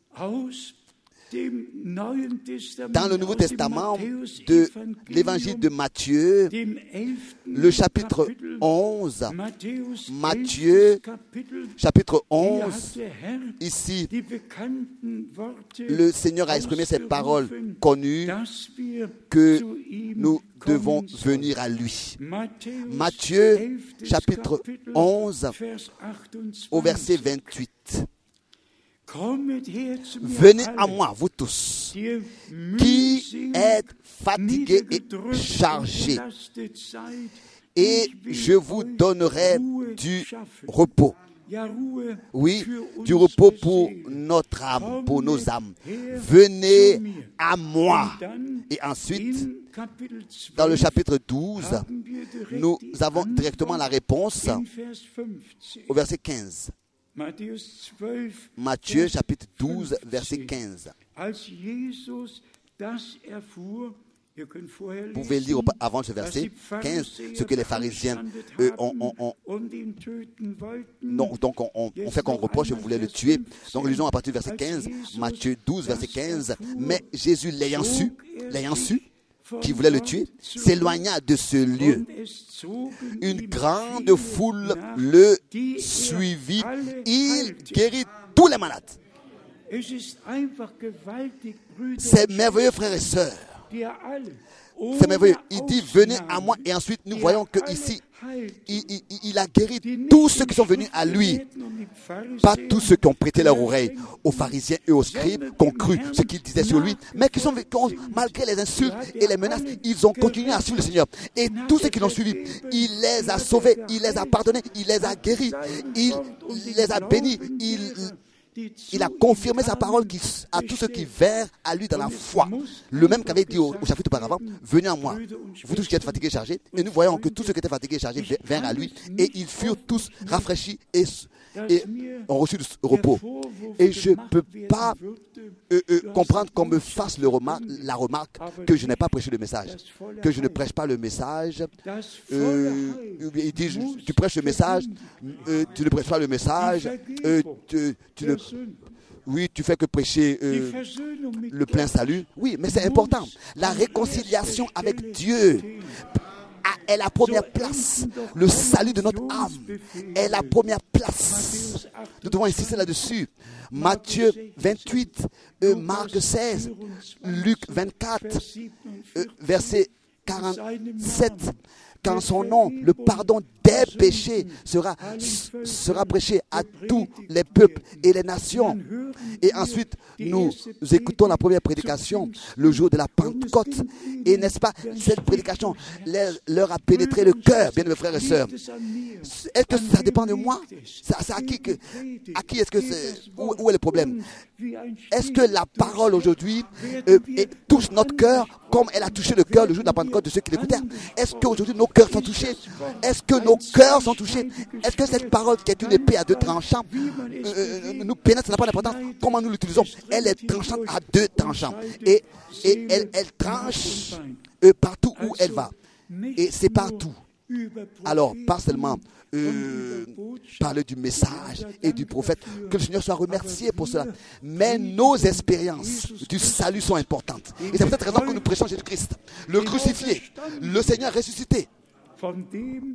Dans le Nouveau Testament de l'évangile de Matthieu, le chapitre onze, Matthieu, chapitre onze, ici, le Seigneur a exprimé ces paroles connues que nous devons venir à lui. Matthieu, chapitre onze, au verset vingt-huit. Venez à moi, vous tous, qui êtes fatigués et chargés, et je vous donnerai du repos. Oui, du repos pour notre âme, pour nos âmes. Venez à moi. Et ensuite, dans le chapitre douze, nous avons directement la réponse au verset quinze. Matthieu chapitre douze, verset quinze. Vous pouvez lire avant ce verset quinze ce que les pharisiens eux, ont, ont, ont, non, donc on, on, on fait qu'on reproche, vous voulez le tuer. Donc lisons à partir du verset quinze, Matthieu douze, verset quinze. Mais Jésus, l'ayant su, l'ayant su, qui voulait le tuer, s'éloigna de ce lieu. Une grande foule le suivit. Il guérit tous les malades. C'est merveilleux, frères et sœurs. C'est merveilleux. Il dit, venez à moi. Et ensuite, nous voyons qu'ici, il, il, il a guéri tous ceux qui sont venus à lui. Pas tous ceux qui ont prêté leur oreille aux pharisiens et aux scribes, qui ont cru ce qu'il disait sur lui, mais qui sont, qui ont, malgré les insultes et les menaces, ils ont continué à suivre le Seigneur. Et tous ceux qui l'ont suivi, il les a sauvés, il les a pardonnés, il les a guéris, il, il les a bénis, il... Il a confirmé sa parole à tous ceux qui vinrent à lui dans la foi. Le même qu'avait dit au, au chapitre auparavant, venez à moi, vous tous qui êtes fatigués et chargés. Et nous voyons que tous ceux qui étaient fatigués et chargés vinrent à lui. Et ils furent tous rafraîchis et, et ont reçu du repos. Et je ne peux pas euh, euh, comprendre qu'on me fasse le remar- la remarque que je n'ai pas prêché le message. Que je ne prêche pas le message. Euh, il dit, tu prêches le message, euh, tu ne prêches pas le message, euh, tu, tu ne... Oui, tu fais que prêcher euh, le plein salut. Oui, mais c'est important. La réconciliation avec Dieu est la première place. Le salut de notre âme est la première place. Nous devons insister là-dessus. Matthieu vingt-huit, euh, Marc seize, Luc vingt-quatre, euh, verset quarante-sept. Qu'en son nom, le pardon des péchés sera, sera prêché à tous les peuples et les nations. Et ensuite, nous écoutons la première prédication le jour de la Pentecôte. Et n'est-ce pas, cette prédication leur a pénétré le cœur, bien mes frères et sœurs. Est-ce que ça dépend de moi? C'est à qui, que, à qui est-ce que c'est? Où, où est le problème? Est-ce que la parole aujourd'hui euh, touche notre cœur comme elle a touché le cœur le jour de la Pentecôte de ceux qui l'écoutèrent? Est-ce qu'aujourd'hui nos cœurs sont touchés? Est-ce que nos cœurs sont touchés? Est-ce que cette parole qui est une épée à deux tranchants euh, nous pénètre? Ça n'a pas d'importance. Comment nous l'utilisons? Elle est tranchante à deux tranchants. Et, et elle, elle tranche euh, partout où elle va. Et c'est partout. Alors, pas seulement euh, parler du message et du prophète, que le Seigneur soit remercié pour cela, mais nos expériences du salut sont importantes. Et c'est pour cette raison que nous prêchons Jésus-Christ, le crucifié, le Seigneur ressuscité,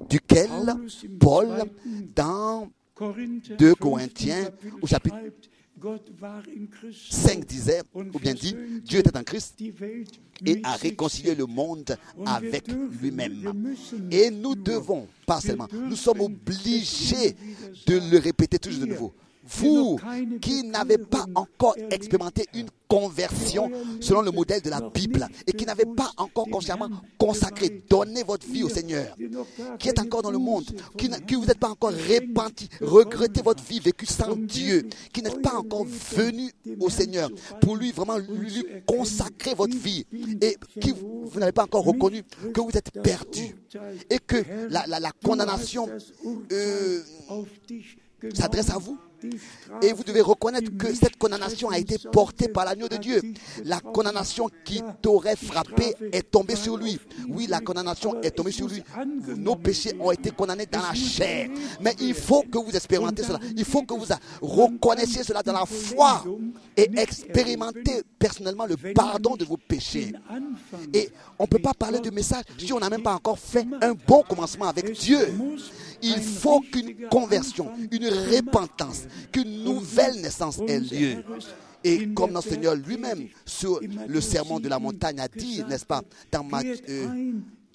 duquel Paul, dans deux Corinthiens, au chapitre cinq disait, ou bien dit, Dieu était en Christ et a réconcilié le monde avec lui-même. Et nous devons, pas seulement, nous sommes obligés de le répéter toujours de nouveau. Vous qui n'avez pas encore expérimenté une conversion selon le modèle de la Bible et qui n'avez pas encore consciemment consacré, donné votre vie au Seigneur, qui êtes encore dans le monde, qui ne vous n'êtes pas encore repenti, regrettez votre vie vécue sans Dieu, qui n'êtes pas encore venu au Seigneur pour lui vraiment lui consacrer votre vie et qui vous, vous n'avez pas encore reconnu que vous êtes perdu et que la, la, la condamnation euh, s'adresse à vous. Et vous devez reconnaître que cette condamnation a été portée par l'agneau de Dieu. La condamnation qui t'aurait frappé est tombée sur lui. Oui, la condamnation est tombée sur lui. Nos péchés ont été condamnés dans la chair. Mais il faut que vous expérimentez cela. Il faut que vous reconnaissiez cela dans la foi et expérimentez personnellement le pardon de vos péchés. Et on ne peut pas parler de message si on n'a même pas encore fait un bon commencement avec Dieu. Il faut qu'une conversion, une repentance, qu'une nouvelle naissance ait lieu. Et comme notre Seigneur lui-même, sur le sermon de la montagne, a dit, n'est-ce pas, dans Matthieu, euh,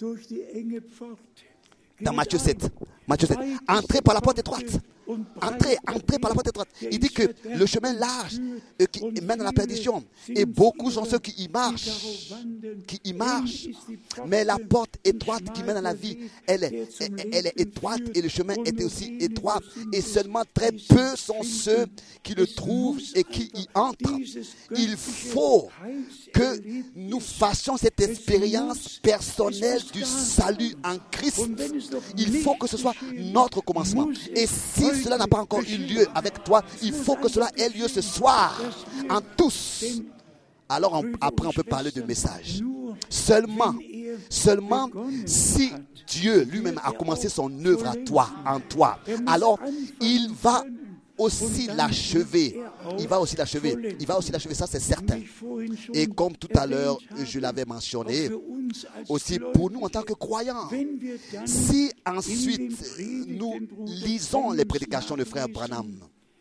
dans Matthieu sept, Matthieu sept, entrez par la porte étroite. Entrez, entrez par la porte étroite. Il dit que le chemin large euh, qui mène à la perdition. Et beaucoup sont ceux qui y marchent. Qui y marchent. Mais la porte étroite qui mène à la vie, elle est, elle, elle est étroite et le chemin est aussi étroit. Et seulement très peu sont ceux qui le trouvent et qui y entrent. Il faut que nous fassions cette expérience personnelle du salut en Christ. Il faut que ce soit notre commencement. Et si cela n'a pas encore eu lieu avec toi, il faut que cela ait lieu ce soir, en tous. Alors on, après on peut parler de message. Seulement, seulement si Dieu lui-même a commencé son œuvre à toi, en toi, alors il va aussi l'achever. Il va aussi l'achever. Il va aussi l'achever, ça c'est certain. Et comme tout à l'heure, je l'avais mentionné, aussi pour nous en tant que croyants, si ensuite nous lisons les prédications de frère Branham,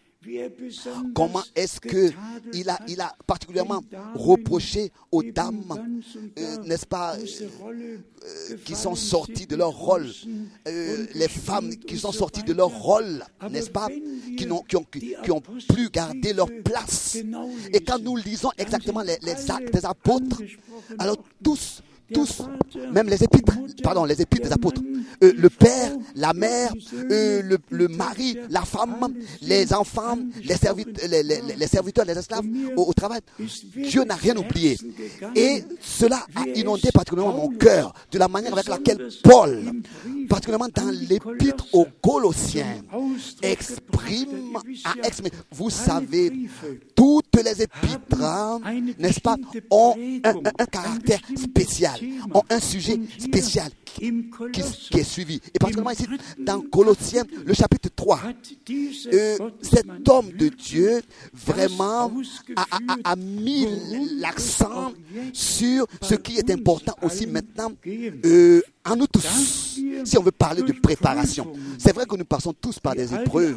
comment est-ce qu'il a, il a particulièrement reproché aux dames, euh, n'est-ce pas, euh, qui sont sorties de leur rôle, euh, les femmes qui sont sorties de leur rôle, n'est-ce pas, qui n'ont qui ont, qui, qui ont plus gardé leur place. Et quand nous lisons exactement les, les actes des apôtres, alors tous, tous, même les épîtres, pardon, les épîtres des apôtres, euh, le père, la mère, euh, le, le mari, la femme, les enfants, les, servit les, les, les serviteurs, les esclaves au, au travail, Dieu n'a rien oublié. Et cela a inondé particulièrement mon cœur de la manière avec laquelle Paul, particulièrement dans l'épître aux Colossiens, exprime, a exprimé, vous savez, toutes les épîtres, hein, n'est-ce pas, ont un, un, un caractère spécial, ont un sujet spécial qui, qui est suivi. Et particulièrement ici, dans Colossiens, le chapitre trois, euh, cet homme de Dieu vraiment a, a, a mis l'accent sur ce qui est important aussi maintenant euh, en nous tous. Si on veut parler de préparation, c'est vrai que nous passons tous par des épreuves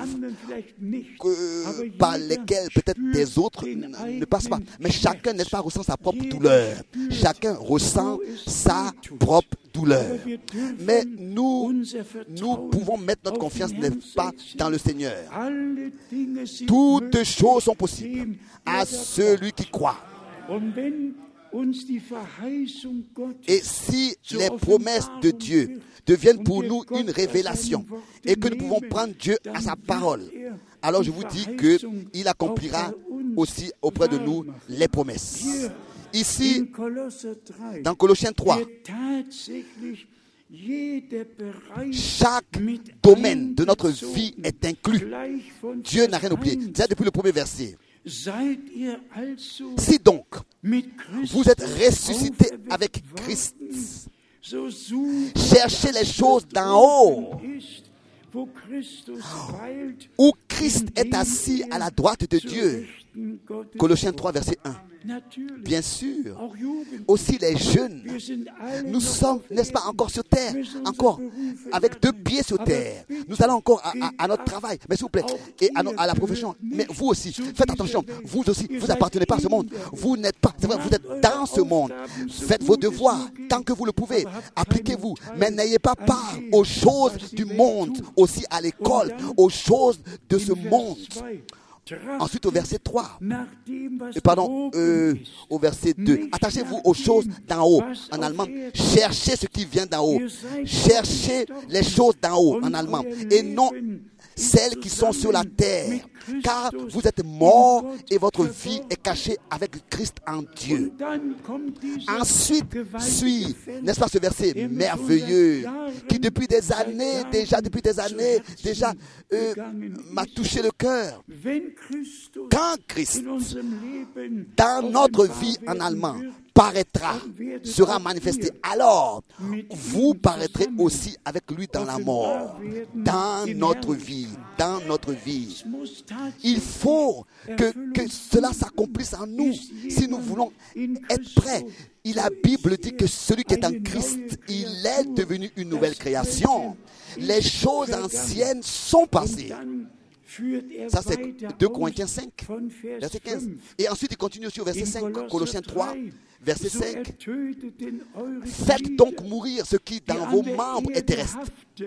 que, par lesquelles peut-être des autres ne passent pas. Mais chacun, n'est-ce pas, ressent sa propre douleur. Chacun ressent sa propre douleur. Mais nous, nous pouvons mettre notre confiance, n'est-ce pas, dans le Seigneur. Toutes choses sont possibles à celui qui croit. Et si les promesses de Dieu deviennent pour nous une révélation et que nous pouvons prendre Dieu à sa parole, alors je vous dis qu'il accomplira aussi auprès de nous les promesses. Ici, dans Colossiens trois, chaque domaine de notre vie est inclus. Dieu n'a rien oublié. Déjà depuis le premier verset. Si donc vous êtes ressuscités avec Christ, cherchez les choses d'en haut, où Christ est assis à la droite de Dieu. Colossiens trois, verset un. Bien sûr, aussi les jeunes, nous sommes, n'est-ce pas, encore sur terre, encore avec deux pieds sur terre. Nous allons encore à, à, à notre travail, mais s'il vous plaît, et à, no, à la profession. Mais vous aussi, faites attention, vous aussi, vous n'appartenez pas à ce monde. Vous n'êtes pas, c'est vrai, vous êtes dans ce monde. Faites vos devoirs tant que vous le pouvez. Appliquez-vous, mais n'ayez pas part aux choses du monde, aussi à l'école, aux choses de ce monde. Ensuite, au verset trois, pardon, euh, au verset deux, attachez-vous aux choses d'en haut, en allemand. Cherchez ce qui vient d'en haut. Cherchez les choses d'en haut, en allemand, et non celles qui sont sur la terre, car vous êtes morts et votre vie est cachée avec Christ en Dieu. Ensuite suit, n'est-ce pas, ce verset merveilleux qui depuis des années, déjà depuis des années, déjà euh, m'a touché le cœur. Quand Christ, dans notre vie en allemand, paraîtra, sera manifesté, alors vous paraîtrez aussi avec lui dans la mort, dans notre vie, dans notre vie. Il faut que, que cela s'accomplisse en nous si nous voulons être prêts. Et la Bible dit que celui qui est en Christ, il est devenu une nouvelle création. Les choses anciennes sont passées. Ça, c'est deux Corinthiens cinq, verset quinze. Et ensuite, il continue aussi au verset cinq, Colossiens trois, verset cinq. Faites donc mourir ce qui dans vos membres est terrestre.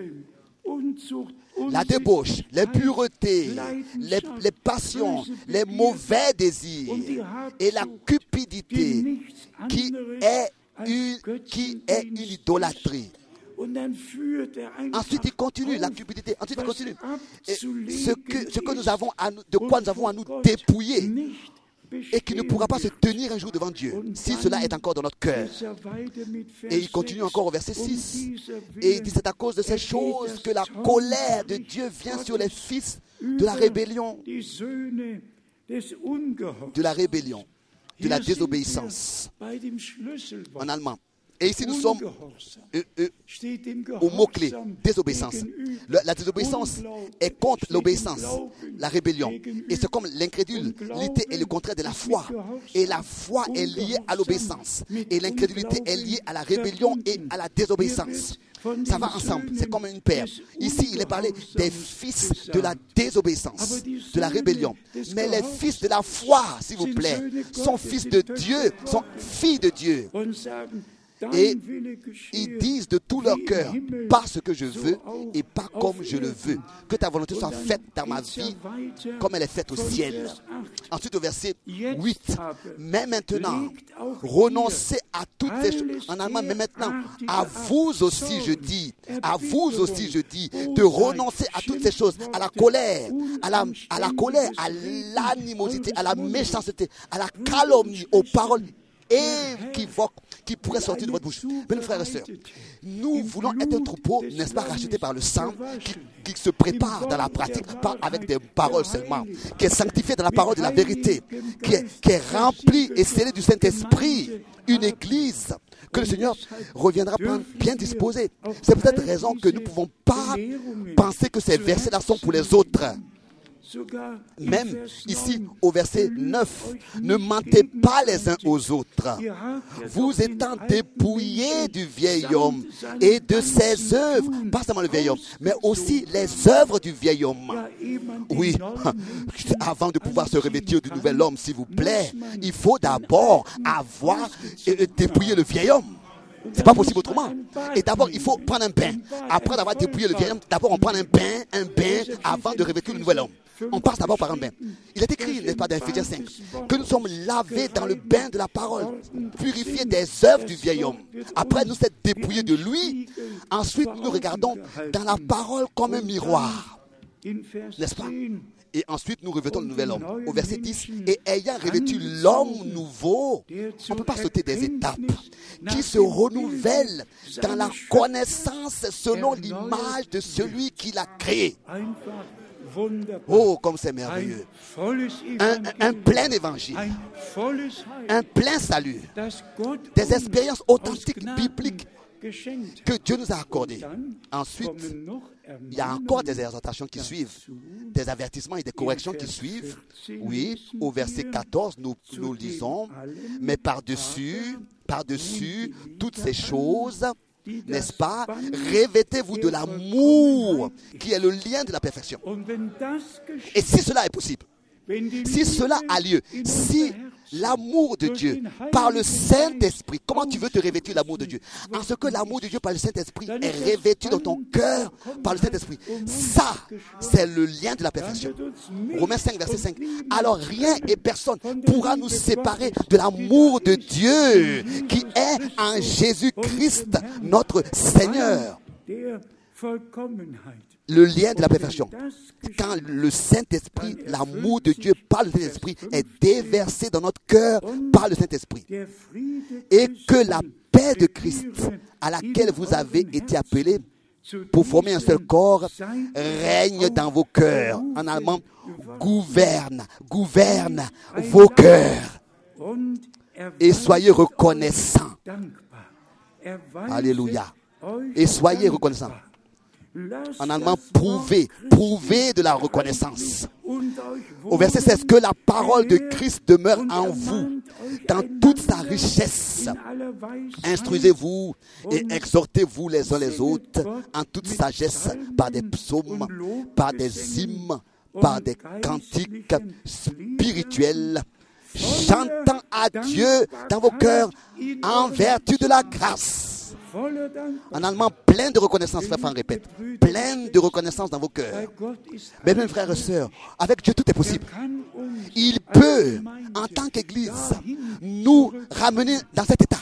La débauche, l'impureté, les, les passions, les mauvais désirs et la cupidité qui est une, qui est une idolâtrie. Ensuite, il continue, la cupidité. Ensuite, il continue. Et ce, que, ce que nous avons à nous, de quoi nous avons à nous dépouiller et qui ne pourra pas se tenir un jour devant Dieu si cela est encore dans notre cœur. Et il continue encore au verset six. Et il dit, c'est à cause de ces choses que la colère de Dieu vient sur les fils de la rébellion, de la rébellion, de la désobéissance. En allemand. Et ici, nous sommes euh, euh, au mot-clé, désobéissance. Le, la désobéissance est contre l'obéissance, la rébellion. Et c'est comme l'incrédulité est le contraire de la foi. Et la foi est liée à l'obéissance. Et l'incrédulité est liée à la rébellion et à la désobéissance. Ça va ensemble, c'est comme une paire. Ici, il est parlé des fils de la désobéissance, de la rébellion. Mais les fils de la foi, s'il vous plaît, sont fils de Dieu, sont filles de Dieu. Et ils disent de tout leur cœur, pas ce que je veux et pas comme je le veux. Que ta volonté soit faite dans ma vie comme elle est faite au ciel. Ensuite au verset huit, mais maintenant, renoncez à toutes ces choses. En allemand, mais maintenant, à vous aussi je dis, à vous aussi je dis, de renoncer à toutes ces choses, à la colère, à la, à la colère, à l'animosité, à la méchanceté, à la calomnie, aux paroles équivoques qui pourraient sortir de votre bouche. Mes frères et sœurs, nous voulons être un troupeau, n'est-ce pas, racheté par le sang, qui, qui se prépare dans la pratique, pas avec des paroles seulement, qui est sanctifié dans la parole de la vérité, qui est, qui est rempli et scellé du Saint-Esprit, une église que le Seigneur reviendra prendre bien disposée. C'est pour cette raison que nous ne pouvons pas penser que ces versets-là sont pour les autres. Même ici au verset neuf, ne mentez pas les uns aux autres, vous étant dépouillés du vieil homme et de ses œuvres, pas seulement le vieil homme, mais aussi les œuvres du vieil homme. Oui, avant de pouvoir se revêtir du nouvel homme, s'il vous plaît, il faut d'abord avoir dépouillé le vieil homme. C'est pas possible autrement. Et d'abord, il faut prendre un bain. Après d'avoir dépouillé le vieil homme, d'abord on prend un bain, un bain avant de revêtir le nouvel homme. On passe d'abord par un bain. Il est écrit, n'est-ce pas, dans Éphésiens cinq, que nous sommes lavés dans le bain de la parole, purifiés des œuvres du vieil homme. Après nous être dépouillés de lui, ensuite nous regardons dans la parole comme un miroir. N'est-ce pas? Et ensuite, nous revêtons le nouvel homme. Au verset dix, et ayant revêtu l'homme nouveau, on ne peut pas sauter des étapes, qui se renouvelle dans la connaissance selon l'image de celui qui l'a créé. Oh, comme c'est merveilleux. Un, un, un plein évangile, un plein salut, des expériences authentiques, bibliques, que Dieu nous a accordé. Ensuite, il y a encore des exhortations qui suivent, des avertissements et des corrections qui suivent. Oui, au verset quatorze, nous, nous lisons, mais par-dessus, par-dessus toutes ces choses, n'est-ce pas, revêtez-vous de l'amour qui est le lien de la perfection. Et si cela est possible, si cela a lieu, si l'amour de Dieu par le Saint-Esprit, comment tu veux te revêtir l'amour de Dieu? En ce que l'amour de Dieu par le Saint-Esprit est revêtu dans ton cœur par le Saint-Esprit. Ça, c'est le lien de la perfection. Romains cinq, verset cinq. Alors rien et personne pourra nous séparer de l'amour de Dieu qui est en Jésus-Christ, notre Seigneur. Le lien de la perfection. Quand le Saint-Esprit, l'amour de Dieu par le Saint-Esprit est déversé dans notre cœur par le Saint-Esprit. Et que la paix de Christ à laquelle vous avez été appelés pour former un seul corps règne dans vos cœurs. En allemand, gouverne, gouverne vos cœurs. Et soyez reconnaissants. Alléluia. Et soyez reconnaissants. En allemand, prouvez, prouvez de la reconnaissance. Au verset seize, que la parole de Christ demeure en vous, dans toute sa richesse. Instruisez-vous et exhortez-vous les uns les autres en toute sagesse par des psaumes, par des hymnes, par des cantiques spirituels, chantant à Dieu dans vos cœurs en vertu de la grâce. En allemand, plein de reconnaissance, frère Franck répète, plein de reconnaissance dans vos cœurs. Mais bien, frères et sœurs, avec Dieu, tout est possible. Il peut, en tant qu'Église, nous ramener dans cet état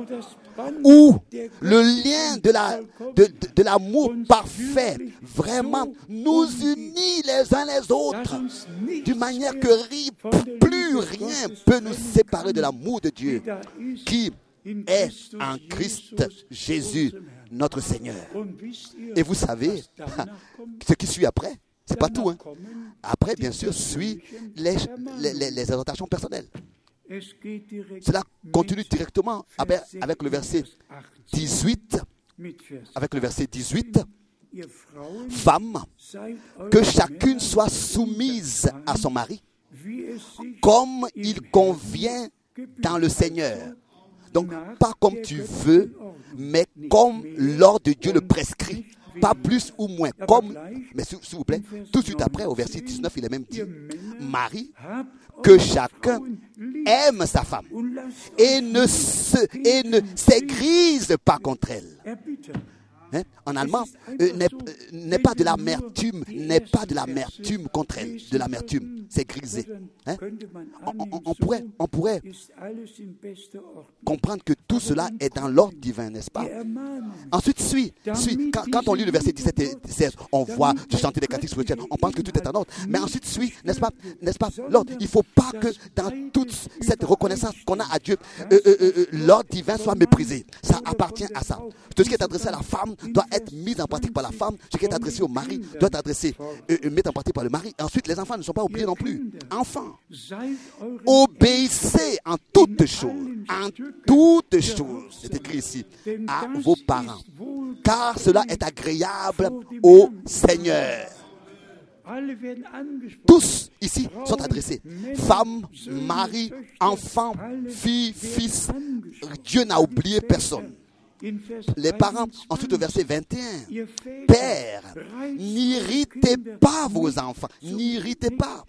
où le lien de, la, de, de, de l'amour parfait vraiment nous unit les uns les autres, d'une manière que plus rien peut nous séparer de l'amour de Dieu qui est en Christ Jésus, notre Seigneur. Et vous savez, ce qui suit après, c'est pas tout. Hein. Après, bien sûr, suit les, les, les, les exhortations personnelles. Cela continue directement avec, avec le verset dix-huit. Avec le verset dix-huit. Femmes, que chacune soit soumise à son mari, comme il convient dans le Seigneur. Donc, pas comme tu veux, mais comme l'ordre de Dieu le prescrit. Pas plus ou moins. Comme, mais s'il vous plaît, tout de suite après, au verset dix-neuf, il est même dit, Marie, que chacun aime sa femme et ne se, et ne s'aigrise pas contre elle. Hein? En allemand, euh, n'est, euh, n'est pas de l'amertume, n'est pas de l'amertume contre elle, de l'amertume, c'est grisé. Hein? On, on, on, pourrait, on pourrait comprendre que tout cela est dans l'ordre divin, n'est-ce pas? Ensuite, suit, suit. Quand, quand on lit le verset dix-sept et seize, on voit du chanter des cantiques spirituels, on pense que tout est en ordre. Mais ensuite, suit, n'est-ce pas, n'est-ce pas, l'ordre. Il ne faut pas que dans toute cette reconnaissance qu'on a à Dieu, euh, euh, euh, l'ordre divin soit méprisé. Ça appartient à ça. Tout ce qui est adressé à la femme doit être mis en pratique par la femme. Ce qui est adressé au mari doit être adressé, euh, euh, mis en pratique par le mari. Ensuite, les enfants ne sont pas oubliés non plus. Enfants, obéissez en toutes choses, en toutes choses, c'est écrit ici, à vos parents, car cela est agréable au Seigneur. Tous ici sont adressés. Femmes, maris, enfants, filles, fils. Dieu n'a oublié personne. Les parents, ensuite au verset vingt et un, Père, n'irritez pas vos enfants, n'irritez pas,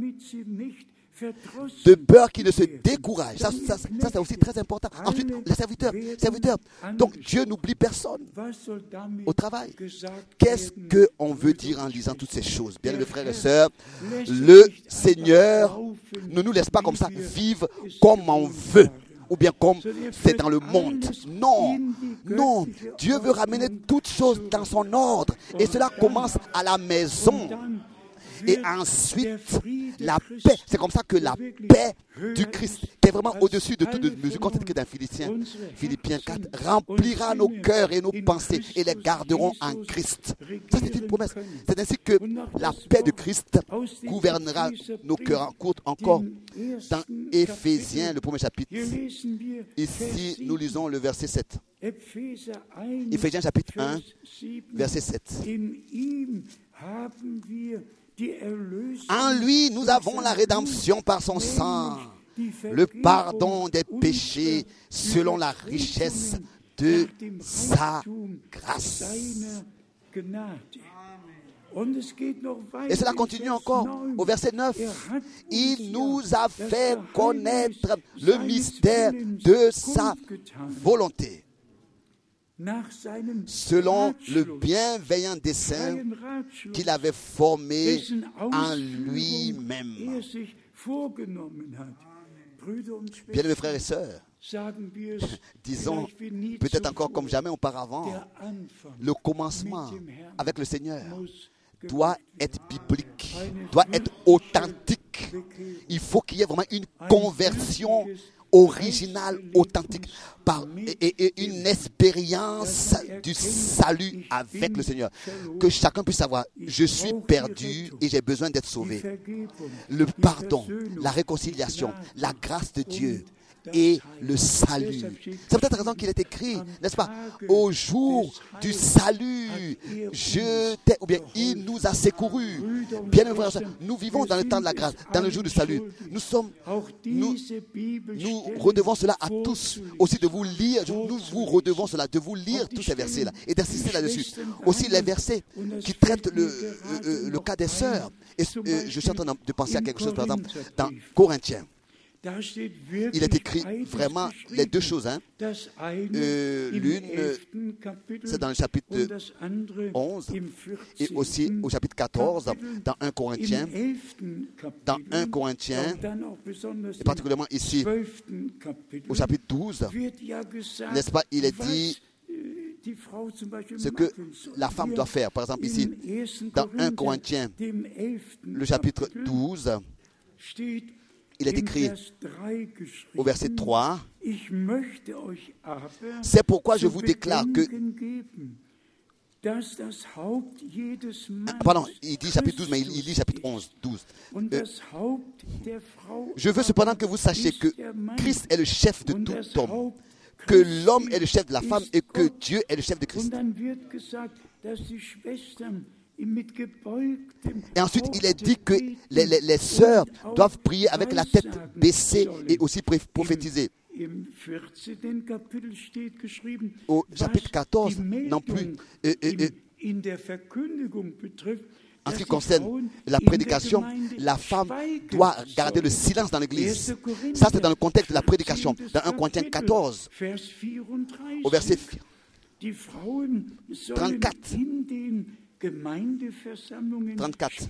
de peur qu'ils ne se découragent. Ça, ça, ça, c'est aussi très important. Ensuite, les serviteurs, serviteurs. Donc, Dieu n'oublie personne au travail. Qu'est-ce qu'on veut dire en lisant toutes ces choses? Bien, mes frères et sœurs, le Seigneur ne nous laisse pas comme ça vivre comme on veut. Ou bien comme c'est dans le monde. Non, non. Dieu veut ramener toutes choses dans son ordre. Et cela commence à la maison. Et ensuite, la paix. C'est comme ça que la paix du Christ, qui est vraiment au-dessus de toute mesure, comme c'est écrit dans Philippiens, Philippiens quatre, remplira nos cœurs et nos pensées et les garderont en Christ. Ça, c'est une promesse. C'est ainsi que la paix de Christ gouvernera nos cœurs. Encore dans Éphésiens, le premier chapitre. Ici, nous lisons le verset sept. Éphésiens chapitre un, verset sept. En lui, nous avons la rédemption par son sang, le pardon des péchés selon la richesse de sa grâce. Et cela continue encore au verset neuf. Il nous a fait connaître le mystère de sa volonté, selon le bienveillant dessein qu'il avait formé en lui-même. Bien-aimés frères et sœurs, disons peut-être encore comme jamais auparavant, le commencement avec le Seigneur doit être biblique, doit être authentique. Il faut qu'il y ait vraiment une conversion originale, authentique, par, et, et une expérience du salut avec le Seigneur. Que chacun puisse savoir, je suis perdu et j'ai besoin d'être sauvé. Le pardon, la réconciliation, la grâce de Dieu et le salut. C'est peut-être la raison qu'il est écrit, n'est-ce pas? Au jour du salut, je t'ai, ou bien il nous a secourus. Bien aimés frères et sœurs, nous vivons dans le temps de la grâce, dans le jour du salut. Nous sommes, nous, nous redevons cela à tous, aussi de vous lire, nous vous redevons cela, de vous lire tous ces versets-là et d'insister là-dessus. Aussi les versets qui traitent le, le, le cas des sœurs. Et euh, je suis en train de penser à quelque chose, par exemple, dans Corinthiens. Il est écrit vraiment les deux choses. Hein. Euh, L'une, c'est dans le chapitre onze et aussi au chapitre quatorze, dans un Corinthiens. Dans un Corinthiens, et particulièrement ici, au chapitre douze, n'est-ce pas, il est dit ce que la femme doit faire. Par exemple, ici, dans un Corinthiens, le chapitre douze, il est écrit au verset trois, « C'est pourquoi je vous déclare que... » Pardon, il dit chapitre douze, mais il, il dit chapitre onze, douze. Euh, je veux cependant que vous sachiez que Christ est le chef de tout homme, que l'homme est le chef de la femme et que Dieu est le chef de Christ. Et ensuite, il est dit que les, les, les sœurs doivent prier avec la tête baissée et aussi prophétiser. Au chapitre quatorze, non plus, euh, euh, euh, en ce qui concerne la prédication, la femme doit garder le silence dans l'église. Ça, c'est dans le contexte de la prédication. Dans un Corinthiens quatorze, au verset trente-quatre. trente-quatre.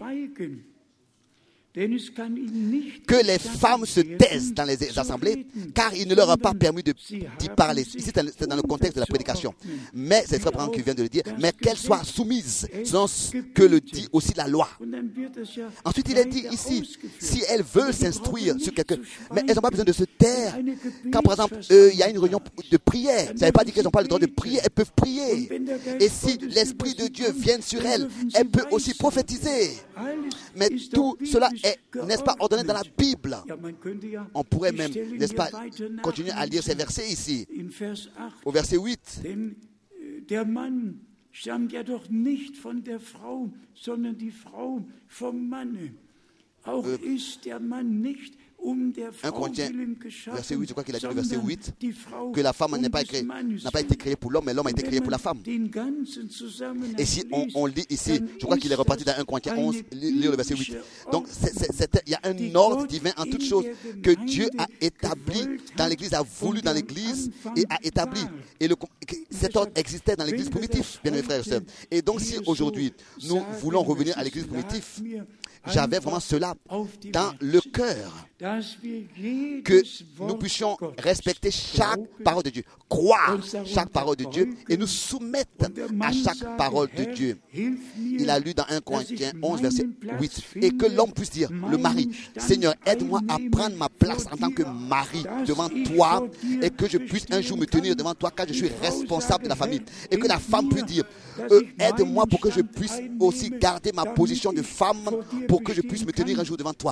Que les femmes se taisent dans les assemblées, car il ne leur a pas permis d'y parler. Ici, c'est dans le contexte de la prédication. Mais, c'est Frère Branham qui vient de le dire, mais qu'elles soient soumises, selon ce que le dit aussi la loi. Ensuite, il est dit ici, si elles veulent s'instruire sur quelqu'un, mais elles n'ont pas besoin de se taire. Quand, par exemple, euh, il y a une réunion de prière, ça ne veut pas dire qu'elles n'ont pas le droit de prier, elles peuvent prier. Et si l'Esprit de Dieu vient sur elles, elles peuvent aussi prophétiser. Mais tout cela est, n'est-ce pas, ordonné dans la Bible. On pourrait même, n'est-ce pas, continuer à lire ces versets ici. Au verset huit. Der Mann stammt ja doch nicht von der Frau, sondern die Frau vom Manne. Auch ist der Mann nicht un Corinthiens, verset huit, je crois qu'il a dit le verset huit, que la femme n'a pas, pas été créée pour l'homme, mais l'homme a été créé pour la femme. Et si on, on lit ici, je crois qu'il est reparti dans un Corinthiens onze, lire le verset huit. Donc, il y a un ordre divin en toutes choses que Dieu a établi dans l'Église, a voulu dans l'Église et a établi. Et le, cet ordre existait dans l'Église primitive, bien mes frères et sœurs. Et donc, si aujourd'hui, nous voulons revenir à l'Église primitive, j'avais vraiment cela dans le cœur, que nous puissions respecter chaque parole de Dieu, croire chaque parole de Dieu et nous soumettre à chaque parole de Dieu. Il a lu dans un Corinthiens onze, verset huit, et que l'homme puisse dire, le mari, Seigneur, aide-moi à prendre ma place en tant que mari devant toi et que je puisse un jour me tenir devant toi car je suis responsable de la famille. Et que la femme puisse dire, euh, aide-moi pour que je puisse aussi garder ma position de femme pour que je puisse me tenir un jour devant toi.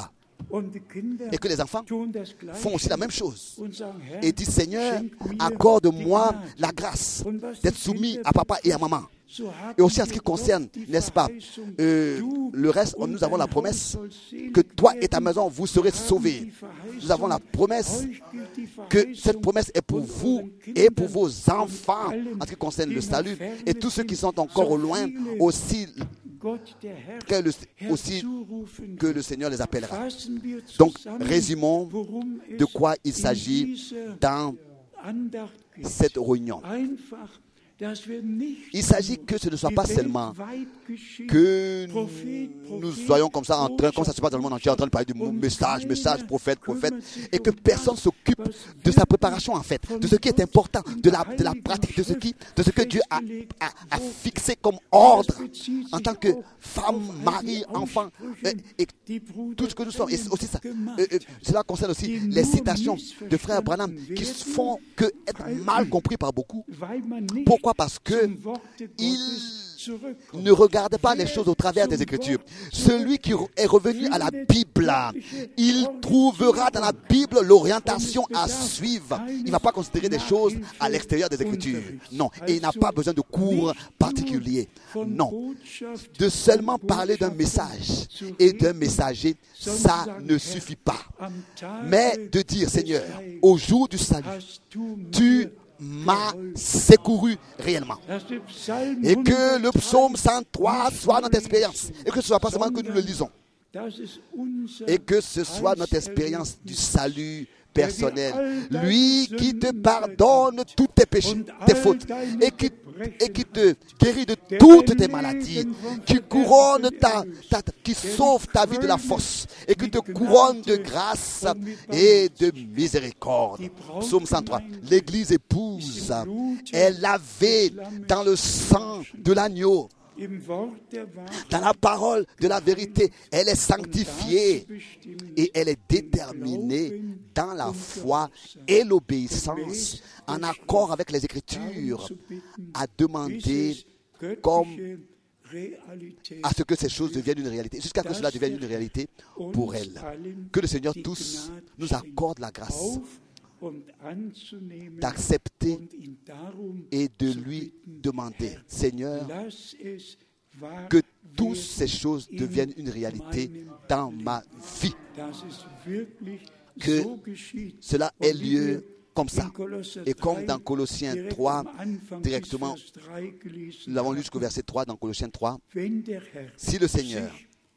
Et que les enfants font aussi la même chose. Et disent, Seigneur, accorde-moi la grâce d'être soumis à papa et à maman. Et aussi en ce qui concerne, n'est-ce pas, euh, le reste, nous avons la promesse que toi et ta maison, vous serez sauvés. Nous avons la promesse que cette promesse est pour vous et pour vos enfants en ce qui concerne le salut. Et tous ceux qui sont encore au loin, aussi que le, aussi que le Seigneur les appellera. Donc, résumons de quoi il s'agit dans cette réunion. Il s'agit que ce ne soit pas seulement que nous soyons comme ça en train, comme ça se passe dans le monde entier, en train de parler du message, message, prophète, prophète, et que personne s'occupe de sa préparation en fait, de ce qui est important, de la, de la pratique, de ce, qui, de ce que Dieu a, a, a fixé comme ordre en tant que femme, mari, enfant, et, et tout ce que nous sommes. Et aussi ça, euh, euh, cela concerne aussi les citations de frère Branham qui font que être mal compris par beaucoup. Pourquoi? Parce que il ne regarde pas les choses au travers des Écritures. Celui qui est revenu à la Bible, il trouvera dans la Bible l'orientation à suivre. Il ne va pas considérer des choses à l'extérieur des Écritures. Non, et il n'a pas besoin de cours particuliers. Non, de seulement parler d'un message et d'un messager, ça ne suffit pas. Mais de dire, Seigneur, au jour du salut, tu m'a secouru réellement. Et que le psaume cent trois soit notre expérience. Et que ce soit pas seulement que nous le lisons. Et que ce soit notre expérience du salut personnel. Lui qui te pardonne tous tes péchés, tes fautes. Et qui, et qui te guérit de toutes tes maladies. Qui couronne ta, ta, qui sauve ta vie de la force. Et qui te couronne de grâce et de miséricorde. Psaume cent trois. L'Église épouse est lavée dans le sang de l'agneau. Dans la parole de la vérité, elle est sanctifiée et elle est déterminée dans la foi et l'obéissance, en accord avec les Écritures, à demander comme à ce que ces choses deviennent une réalité, jusqu'à ce que cela devienne une réalité pour elle. Que le Seigneur tous nous accorde la grâce d'accepter et de lui demander, Seigneur, que toutes ces choses deviennent une réalité dans ma vie. Que cela ait lieu comme ça. Et comme dans Colossiens trois, directement, nous l'avons lu jusqu'au verset trois dans Colossiens trois, si le Seigneur,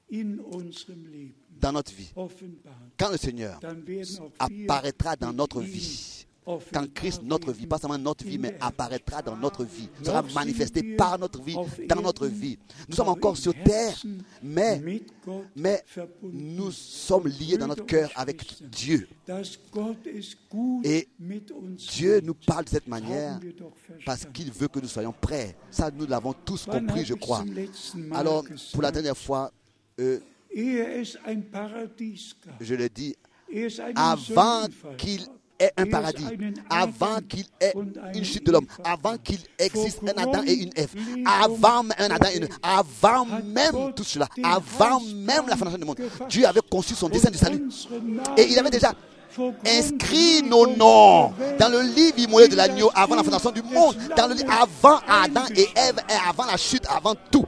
dans notre vie, quand le Seigneur apparaîtra dans notre vie, quand Christ, notre vie, pas seulement notre vie, mais apparaîtra dans notre vie, sera manifesté par notre vie, dans notre vie. Nous sommes encore sur terre, mais, mais nous sommes liés dans notre cœur avec Dieu. Et Dieu nous parle de cette manière parce qu'il veut que nous soyons prêts. Ça, nous l'avons tous compris, je crois. Alors, pour la dernière fois, euh, je le dis, avant qu'il ait un paradis, avant qu'il ait une chute de l'homme, avant qu'il existe un Adam et une Ève, avant un Adam et une Ève, avant même tout cela, avant même la fondation du monde, Dieu avait conçu son dessein du salut. Et il avait déjà inscrit nos noms dans le livre immolé de l'agneau avant la fondation du monde, dans le livre avant Adam et Ève et avant la chute, avant tout.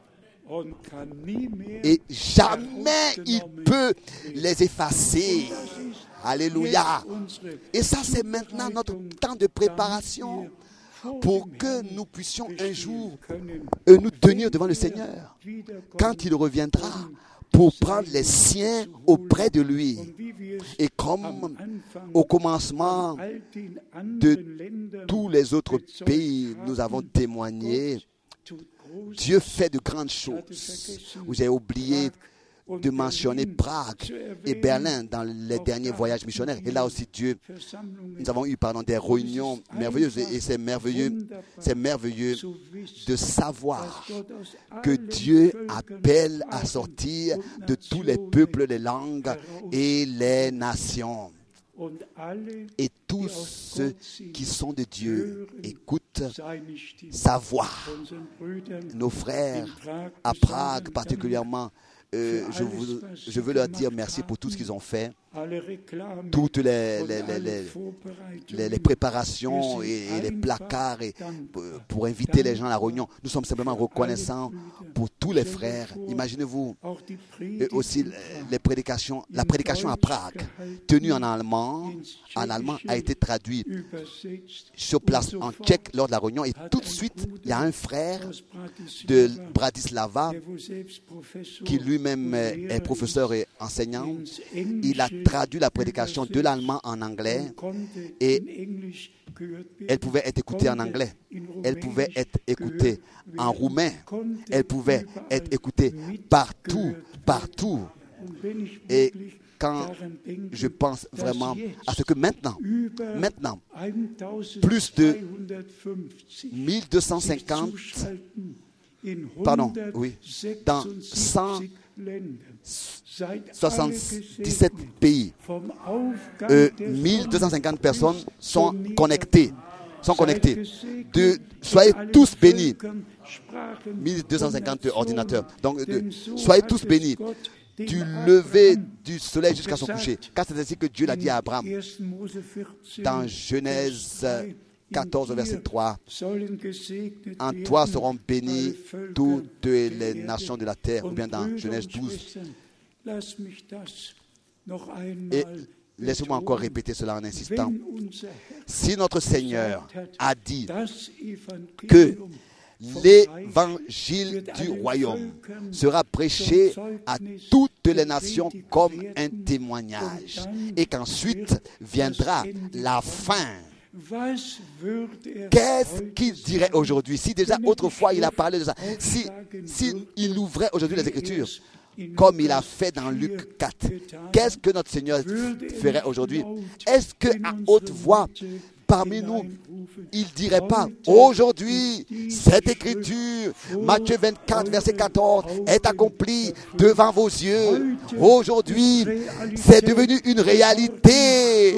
Et jamais il peut les effacer. Alléluia. Et ça, c'est maintenant notre temps de préparation pour que nous puissions un jour euh, nous tenir devant le Seigneur quand il reviendra pour prendre les siens auprès de lui. Et comme au commencement de tous les autres pays, nous avons témoigné, Dieu fait de grandes choses. Vous avez oublié de mentionner Prague et Berlin dans les derniers voyages missionnaires. Et là aussi, Dieu, nous avons eu pardon, des réunions merveilleuses. Et c'est merveilleux, c'est merveilleux de savoir que Dieu appelle à sortir de tous les peuples, les langues et les nations. Et tous ceux qui sont de Dieu écoutent sa voix. Nos frères à Prague particulièrement, euh, je, vous, je veux leur dire merci pour tout ce qu'ils ont fait, toutes les, les, les, les, les, les préparations et, et les placards et, pour inviter les gens à la réunion. Nous sommes simplement reconnaissants pour tous les frères. Imaginez-vous et aussi les prédications, la prédication à Prague, tenue en allemand, en allemand a été traduite sur place en tchèque lors de la réunion. Et tout de suite, il y a un frère de Bratislava qui lui-même est professeur et enseignant. Il a traduit la prédication de l'allemand en anglais et elle pouvait être écoutée en anglais, elle pouvait être écoutée en roumain, elle pouvait être écoutée partout, partout. Et quand je pense vraiment à ce que maintenant, maintenant, plus de mille deux cent cinquante, pardon, oui, dans cent soixante-dix-sept pays, euh, mille deux cent cinquante personnes sont connectées, sont connectées. De, soyez tous bénis. mille deux cent cinquante ordinateurs. Donc, de, soyez tous bénis du lever du soleil jusqu'à son coucher. Car c'est ainsi que Dieu l'a dit à Abraham. Dans Genèse quatorze, verset trois, en toi seront bénies toutes les nations de la terre, ou bien dans Genèse douze. Et laissez-moi encore répéter cela en insistant. Si notre Seigneur a dit que l'évangile du royaume sera prêché à toutes les nations comme un témoignage, et qu'ensuite viendra la fin, qu'est-ce qu'il dirait aujourd'hui? Si déjà autrefois il a parlé de ça, si, si il ouvrait aujourd'hui les Écritures comme il a fait dans Luc quatre, qu'est-ce que notre Seigneur ferait aujourd'hui? Est-ce qu'à haute voix parmi nous, il ne dirait pas aujourd'hui, cette écriture, Matthieu vingt-quatre, verset quatorze, est accomplie devant vos yeux. Aujourd'hui, c'est devenu une réalité.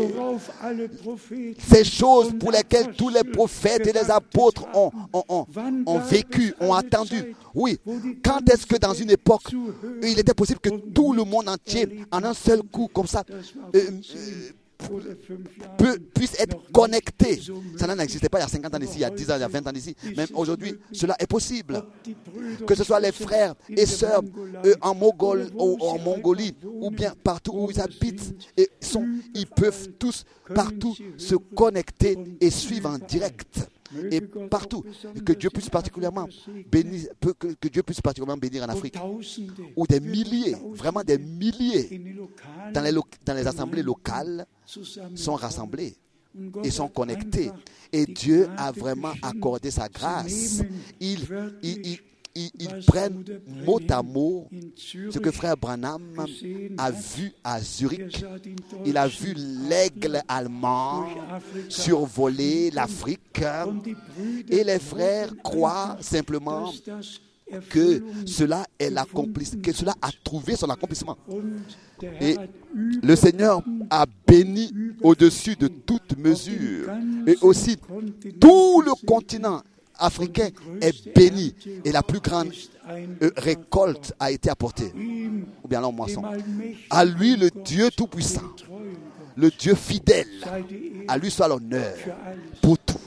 Ces choses pour lesquelles tous les prophètes et les apôtres ont, ont, ont, ont vécu, ont attendu. Oui, quand est-ce que dans une époque, il était possible que tout le monde entier, en un seul coup, comme ça, euh, euh, Peut, puisse être connecté. Ça n'existait pas il y a cinquante ans d'ici, il y a dix ans, il y a vingt ans d'ici. Même aujourd'hui, cela est possible. Que ce soit les frères et sœurs euh, en, Mogol, ou, en Mongolie, ou bien partout où ils habitent, et sont, ils peuvent tous partout se connecter et suivre en direct. Et partout, que Dieu puisse particulièrement bénir, que, que Dieu puisse particulièrement bénir en Afrique, où des milliers, vraiment des milliers, dans les, dans les assemblées locales, sont rassemblés et sont connectés. Et Dieu a vraiment accordé sa grâce. Il, il, il, il, ils prennent mot à mot ce que frère Branham a vu à Zurich. Il a vu l'aigle allemand survoler l'Afrique. Et les frères croient simplement que cela est l'accomplissement, que cela a trouvé son accomplissement. Et le Seigneur a béni au-dessus de toute mesure. Et aussi, tout le continent africain est béni. Et la plus grande euh, récolte a été apportée. Ou bien là, en moisson. À lui, le Dieu Tout-Puissant, le Dieu fidèle, à lui soit l'honneur pour tout.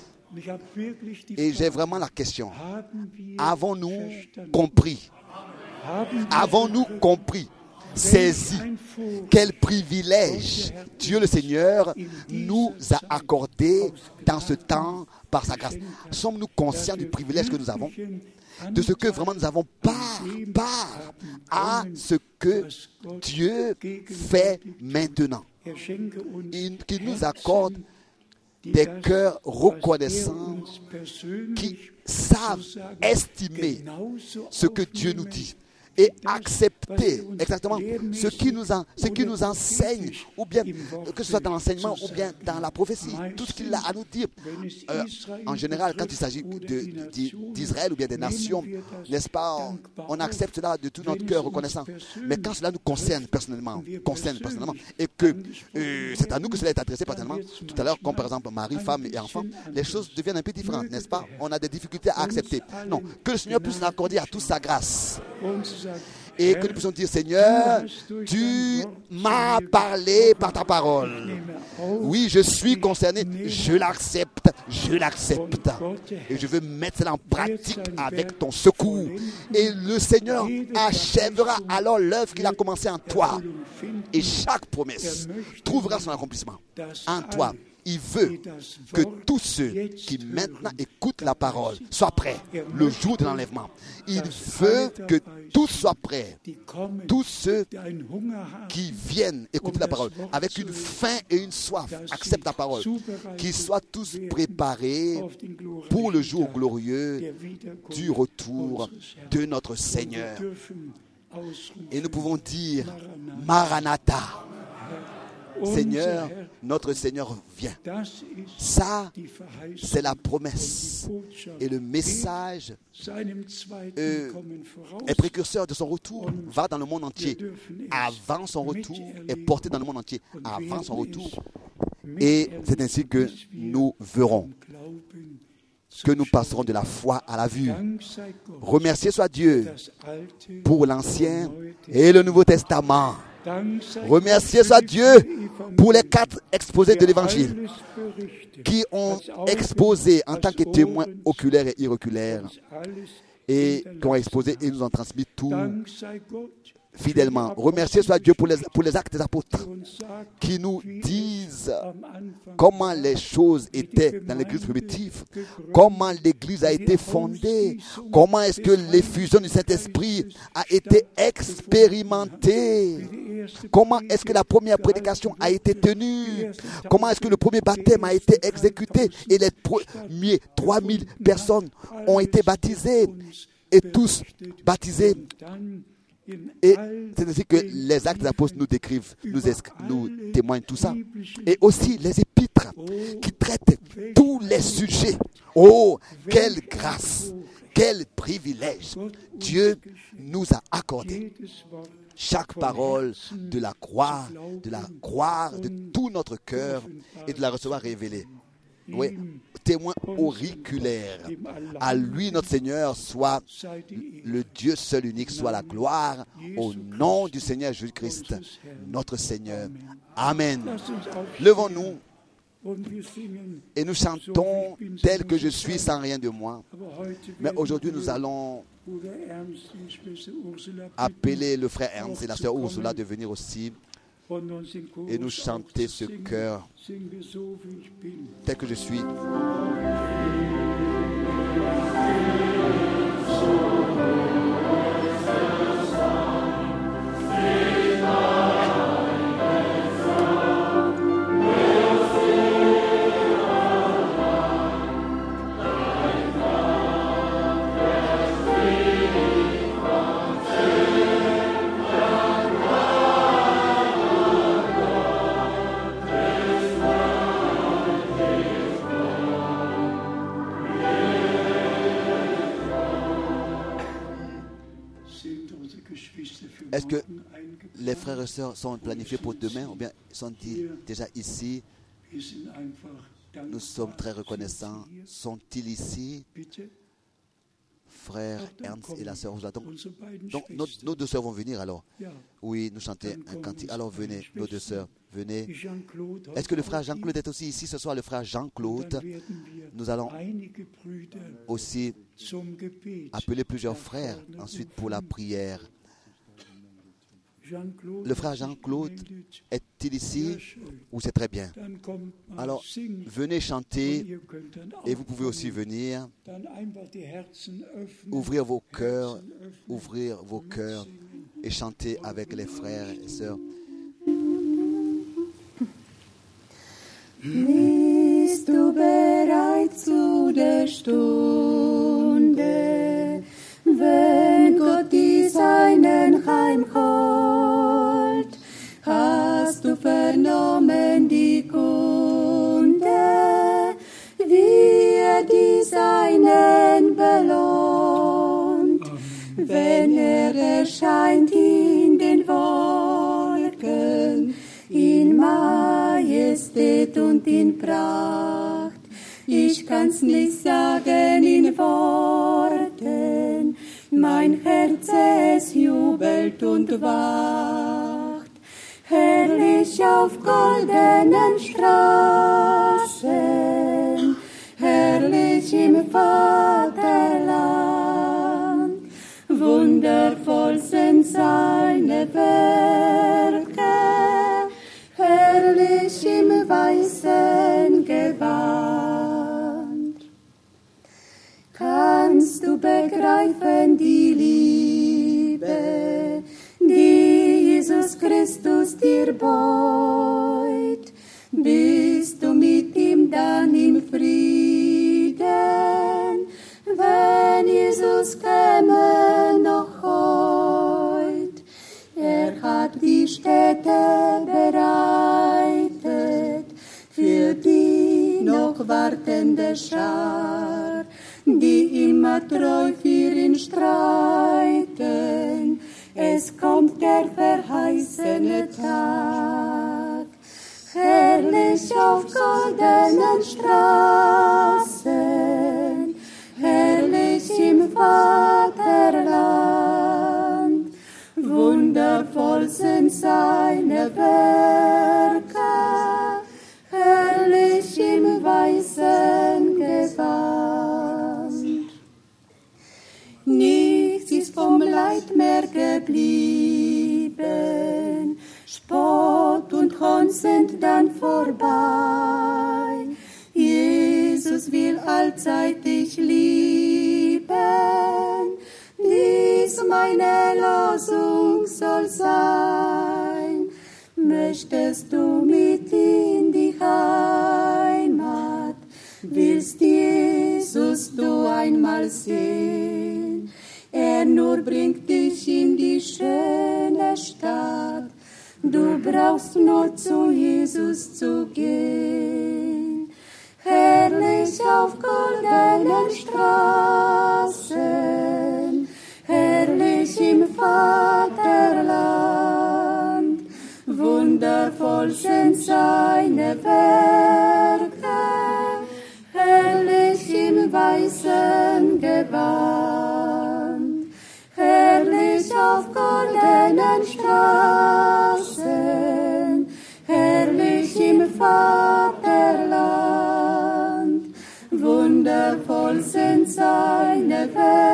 Et j'ai vraiment la question. Avons-nous compris? Avons-nous compris? Saisi quel privilège Dieu le Seigneur nous a accordé dans ce temps par sa grâce. Sommes-nous conscients du privilège que nous avons, de ce que vraiment nous avons part, part à ce que Dieu fait maintenant, et qu'il nous accorde des cœurs reconnaissants qui savent estimer ce que Dieu nous dit et accepter exactement ce qui nous, en, ce qui nous enseigne, ou bien que ce soit dans l'enseignement ou bien dans la prophétie, tout ce qu'il a à nous dire. Euh, en général, quand il s'agit de, de, d'Israël ou bien des nations, n'est-ce pas, on accepte cela de tout notre cœur reconnaissant. Mais quand cela nous concerne personnellement, concerne personnellement, et que euh, c'est à nous que cela est adressé personnellement, tout à l'heure, comme par exemple mari, femme et enfant, les choses deviennent un peu différentes, n'est-ce pas? On a des difficultés à accepter. Non, que le Seigneur puisse nous accorder à tous sa grâce. et que nous puissions dire, Seigneur, tu m'as parlé par ta parole. Oui, je suis concerné, je l'accepte, je l'accepte. Et je veux mettre cela en pratique avec ton secours. Et le Seigneur achèvera alors l'œuvre qu'il a commencée en toi. Et chaque promesse trouvera son accomplissement en toi. Il veut que tous ceux qui maintenant écoutent la parole soient prêts le jour de l'enlèvement. Il veut que tous soient prêts. Tous ceux qui viennent écouter la parole avec une faim et une soif acceptent la parole. Qu'ils soient tous préparés pour le jour glorieux du retour de notre Seigneur. Et nous pouvons dire Maranatha. Seigneur, notre Seigneur vient. Ça, c'est la promesse. Et le message euh, est précurseur de son retour, va dans le monde entier. Avant son retour, est porté dans le monde entier. Avant son retour. Et c'est ainsi que nous verrons, que nous passerons de la foi à la vue. Remercié soit Dieu pour l'Ancien et le Nouveau Testament. Remerciez soit Dieu pour les quatre exposés de l'Évangile qui ont exposé en tant que témoins oculaires et iroculaires et qui ont exposé et nous ont transmis tout fidèlement. Remerciez soit Dieu pour les, pour les actes des apôtres qui nous disent comment les choses étaient dans l'église primitive, comment l'église a été fondée, comment est-ce que l'effusion du Saint-Esprit a été expérimentée, comment est-ce que la première prédication a été tenue, comment est-ce que le premier baptême a été exécuté et les premiers trois mille personnes ont été baptisées et tous baptisés. Et c'est ainsi que les actes des apôtres nous décrivent, nous, nous témoignent tout ça. Et aussi les épîtres qui traitent tous les sujets. Oh, quelle grâce, quel privilège Dieu nous a accordé. Chaque parole de la croire, de la croire de tout notre cœur et de la recevoir révélée. Oui, témoin auriculaire. À lui, notre Seigneur, soit le Dieu seul unique, soit la gloire au nom du Seigneur Jésus-Christ, notre Seigneur. Amen. Levons-nous et nous chantons tel que je suis sans rien de moi. Mais aujourd'hui, nous allons appeler le frère Ernst et la sœur Ursula de venir aussi et nous chanter ce chœur tel que je suis. Est-ce que les frères et sœurs sont planifiés pour demain ou bien sont-ils déjà ici? Nous sommes très reconnaissants. Sont-ils ici? Frère Ernst et la sœur Ursula. Donc, donc nos, nos deux sœurs vont venir alors. Oui, nous chanter un cantique. Alors venez, nos deux sœurs, venez. Est-ce que le frère Jean-Claude est aussi ici ce soir? Le frère Jean-Claude. Nous allons aussi appeler plusieurs frères ensuite pour la prière. Le frère Jean-Claude est-il ici? Ou c'est très bien. Alors, venez chanter et vous pouvez aussi venir ouvrir vos cœurs, ouvrir vos cœurs et chanter avec les frères et sœurs. Bist du bereit zu der Stunde, wenn Gott die Seinen heimholt? Hast du vernommen die Kunde, wie er die Seinen belohnt? Amen. Wenn er erscheint in den Wolken, in Majestät und in Pracht, ich kann's nicht sagen in Worten, Mein Herz es jubelt und wacht, herrlich auf goldenen Straßen, herrlich im Vaterland. Wundervoll sind seine Werke, herrlich im weißen Gewand. Kannst du begreifen die Liebe, die Jesus Christus dir beut? Bist du mit ihm dann im Frieden, wenn Jesus käme noch heut? Er hat die Städte bereitet für die noch wartende Schar, die immer treu für ihn streiten. Es kommt der verheißene Tag, herrlich auf goldenen Straßen, herrlich im Vaterland. Wundervoll sind seine Werke, herrlich im weißen Gewand. Nichts ist vom Leid mehr geblieben, Spott und Hohn sind dann vorbei. Jesus will allzeit dich lieben, dies meine Losung soll sein. Möchtest du mit in die Heimat, willst Jesus du einmal sehen? Er nur bringt dich in die schöne Stadt, du brauchst nur zu Jesus zu gehen. Herrlich auf goldenen Straßen, herrlich im Vaterland. Wundervoll sind seine Werke, herrlich im weißen Gewand. Herrlich auf goldenen Straßen, herrlich im Vaterland. Wundervoll sind seine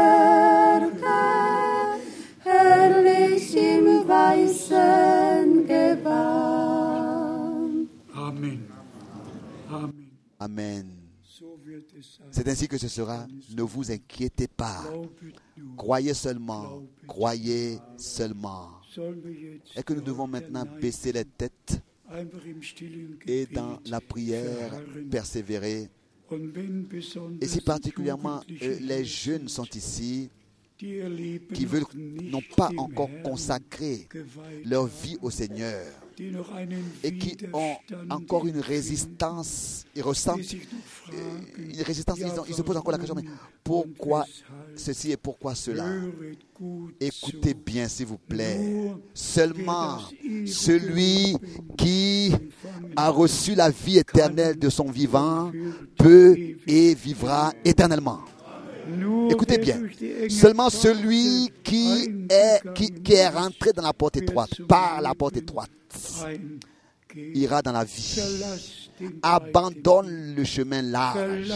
Werke, herrlich im weißen Gewand. Amen. Amen. Amen. C'est ainsi que ce sera. Ne vous inquiétez pas. Croyez seulement. Croyez seulement. Et que nous devons maintenant baisser les têtes et dans la prière persévérer. Et si particulièrement euh, les jeunes sont ici, qui veulent, n'ont pas encore consacré leur vie au Seigneur et qui ont encore une résistance, ils ressentent une résistance, ils, ont, ils se posent encore la question, mais pourquoi ceci et pourquoi cela? Écoutez bien s'il vous plaît, seulement celui qui a reçu la vie éternelle de son vivant peut et vivra éternellement. Écoutez bien, seulement celui qui est, qui, qui est rentré dans la porte étroite, par la porte étroite, ira dans la vie. Abandonne le chemin large,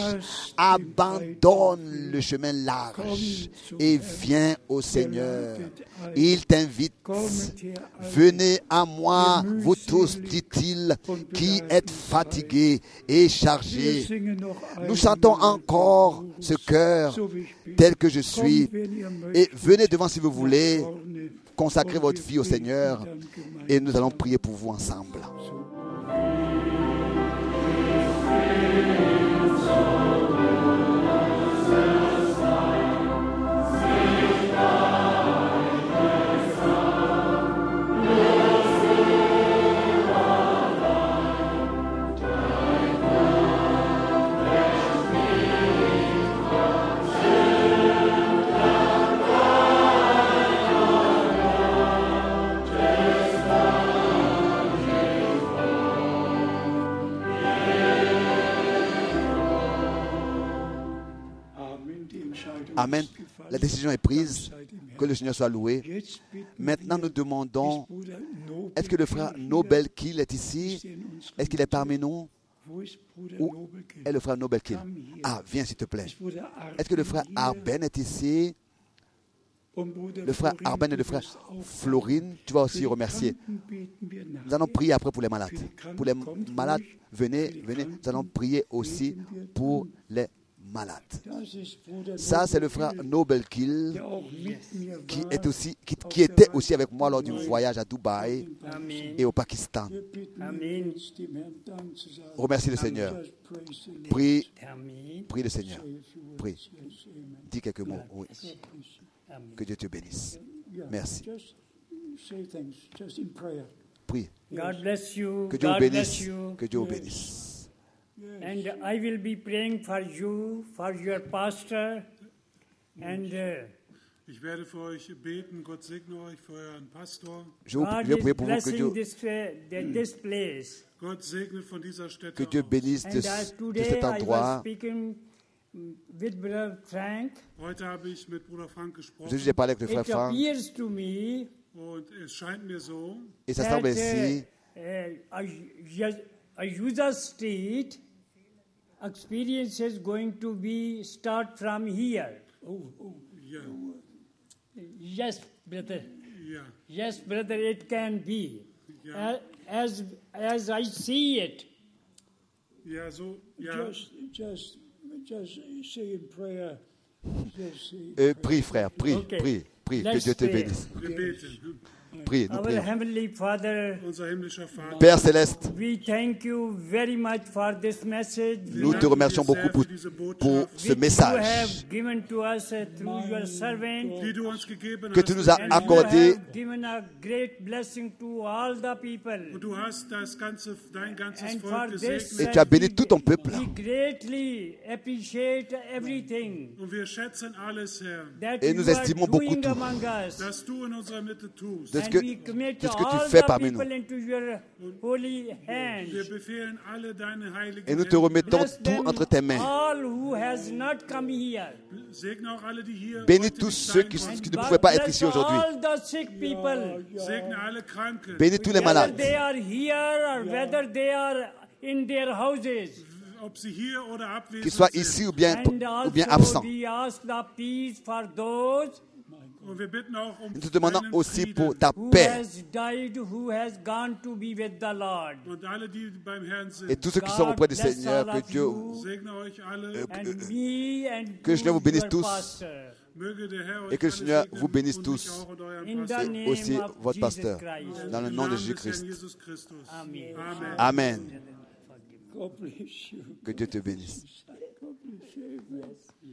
abandonne le chemin large et viens au Seigneur. Il t'invite, venez à moi, vous tous, dit-il, qui êtes fatigués et chargés. Nous chantons encore ce chœur tel que je suis et venez devant si vous voulez, consacrez votre vie au Seigneur et nous allons prier pour vous ensemble. Amen. La décision est prise. Que le Seigneur soit loué. Maintenant, nous demandons, est-ce que le frère Nobel-Kiel est ici? Est-ce qu'il est parmi nous? Où est le frère Nobel-Kiel? Ah, viens s'il te plaît. Est-ce que le frère Arben est ici? Le frère Arben et le frère Florine, tu vas aussi remercier. Nous allons prier après pour les malades. Pour les malades, venez, venez. Nous allons prier aussi pour les malades. Ça, c'est le frère Nobel-Kiel qui, est aussi, qui, qui était aussi avec moi lors du voyage à Dubaï et au Pakistan. Remercie le Seigneur. Prie, prie le Seigneur. Prie. Dis quelques mots. Oui. Que Dieu te bénisse. Merci. Prie. Que Dieu vous bénisse. Que Dieu vous bénisse. And I will be praying for you, for your pastor, and uh, ich werde für euch beten. Gott segne euch für euren Pastor. Je vous God prie is pour vous que Dieu, blessing this, uh, this place. Gott segne von dieser Stätte que Dieu aus. bénisse de, And uh, de today cet I was endroit. speaking with Brother Frank. Heute habe ich mit Bruder Frank gesprochen. Aujourd'hui, j'ai parlé avec le frère It Franck appears to me Und es scheint mir so, et ça that semble ainsi uh, uh, a, a user state experience is going to be start from here. Oh, oh, ja, Yes, brother. ja, Yes, brother, it can be. Ja. As as I see it, ja, so, ja. just, just, just say in prayer. Just say Euh, prie, frère, prie, Okay. prie, prie, que Let's Dieu te pray. bénisse. Wir beten. Prie, nous our prions. Heavenly Father, Unser himmlischer Vater, Père céleste, we thank you very much for this message nous te remercions beaucoup pour, pour ce which you message have given to us uh, through your servant. die du uns gegeben que hast, tu nous as And accordé you have given a great blessing to all the people. und du hast das ganze, dein ganzes And for Volk this, gesegnet. et tu as béni tout ton peuple. we greatly appreciate everything Und wir schätzen alles, Herr, that Et you nous are estimons beaucoup doing tout among us. dass du in unserer Mitte tust. de ce And que, we commit de ce que all tu fais the parmi nous. people into your holy Wir hands. befehlen alle deine heiligen Et nous te Hände. remettons Bless tout them entre tes mains. all who has not come here. Segne auch alle, die hier Bénis heute tous nicht ceux sein qui, konnten. qui ne pouvaient pas être Bless ici aujourd'hui. all the sick people. Segne alle Kranken, Bénis tous les Whether malades. they are here or whether they are in their houses. ob sie hier oder abwesend Qu'ils soient sind. ici ou bien, And ou bien also absents. we ask the peace for those Und wir bitten auch um Nous te demandons deinen aussi Frieden. pour ta who paix. has died, who has gone to be with the Lord. Und alle, die beim Herrn sind. Et tous ceux qui sont auprès du God bless Seigneur, all que of Dieu, you. Segne euch alle. And me and que le Seigneur vous you, bénisse your tous. pastor. Möge der Herr euch Et que le alle Seigneur segnen vous bénisse und tous. mich auch und euren In the Pastor. name aussi of votre Jesus pasteur. Christ. Dans le Im nom de Namen des Jésus-Christ. Herrn Jesus Christus. Amen. Amen. Amen. God bless you. Que Dieu te bénisse. God bless you.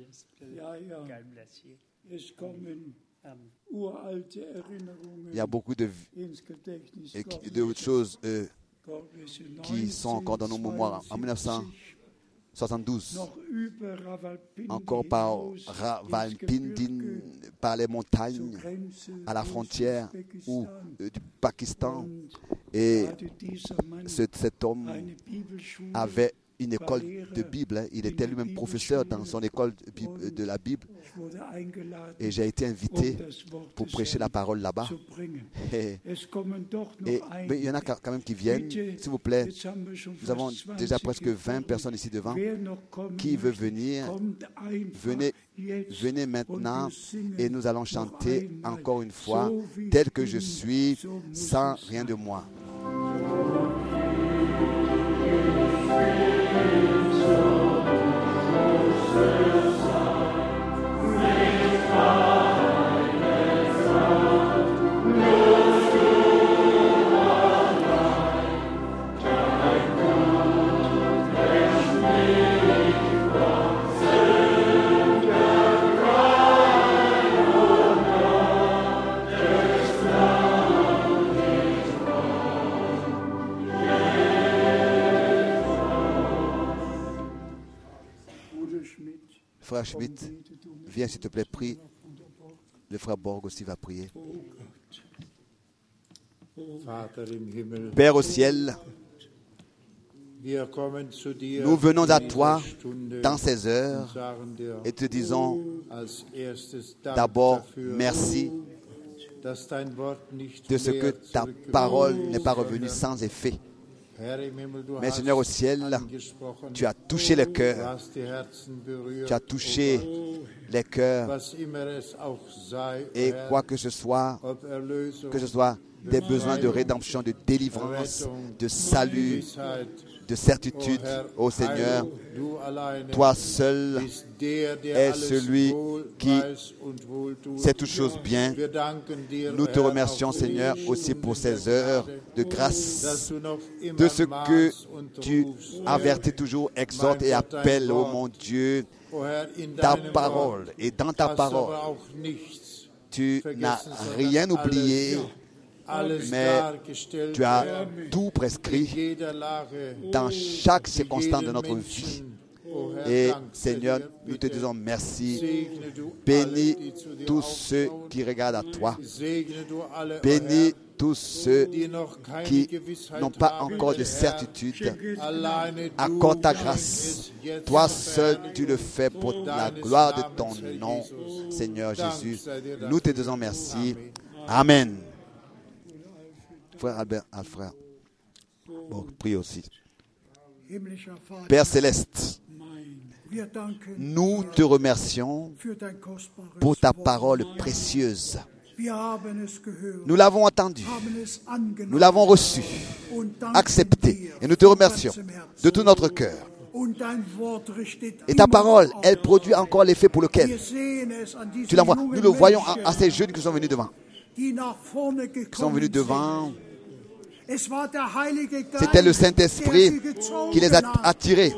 Ja, ja. God bless you. Es kommen Amen. uralte Erinnerungen Il y a beaucoup de, ins Gedächtnis et- Gottes. de choses euh, Gottes qui sont encore dans nos mémoires. En mille neuf cent soixante-douze, noch über Rawalpindi encore par hinaus ins Rawalpindi, Gebirge par les zur montagnes, Grenze à la frontière ou, Usbekistan. euh, du Pakistan. Und Et hatte dieser Mann ce- cet homme eine Bibelschule avait une école de Bible. Il était lui-même professeur dans son école de Bi- de la Bible. Ich wurde eingeladen, Et j'ai été invité um das Wort pour des prêcher la Herrn parole là-bas. zu bringen. Et, Es kommen doch noch et- einige. mais il y en a quand même qui viennent. Bitte, S'il vous plaît, jetzt haben wir schon nous avons fast zwanzig déjà presque vingt gefunden. personnes ici devant. Wer noch kommen Qui veut möchte, venir, kommt einfach venez, jetzt venez und maintenant wir singen et nous allons noch chanter einmal. encore une fois, So wie tel ich que je bin, suis, so muss sans es rien de sein. moi. Bruder Schmidt, Frère Schmidt, bete du mich. viens s'il te plaît, prie. Le frère Borg aussi va prier. Oh Gott, Vater im Himmel, Père au ciel, Nous venons à toi dans ces heures et te disons d'abord merci de ce que ta parole n'est pas revenue sans effet. Mais Seigneur au ciel, tu as touché les cœurs, tu as touché les cœurs, et quoi que ce soit, que ce soit des besoins de rédemption, de délivrance, de salut, de certitude, ô Seigneur, toi seul es celui qui sait toutes choses bien. Nous te remercions, Seigneur, aussi pour ces heures de grâce, de ce que tu avertis toujours, exhortes et appelles, ô mon Dieu, ta parole. Et dans ta parole, tu n'as rien oublié, mais tu as tout prescrit dans chaque circonstance de notre vie. Et Seigneur, nous te disons merci. Bénis tous ceux qui regardent à toi. Bénis tous ceux qui n'ont pas encore de certitude. Accorde ta grâce. Toi seul, tu le fais pour la gloire de ton nom, Seigneur Jésus. Nous te disons merci. Amen. Frère Albert, ah, frère. Bon, prie aussi. Père Céleste, nous te remercions pour ta parole précieuse. Nous l'avons entendu, nous l'avons reçu, accepté, et nous te remercions de tout notre cœur. Et ta parole, elle produit encore l'effet pour lequel tu l'envoies. Nous le voyons à, à ces jeunes qui sont venus devant. Qui sont venus devant. C'était le Saint-Esprit qui les a attirés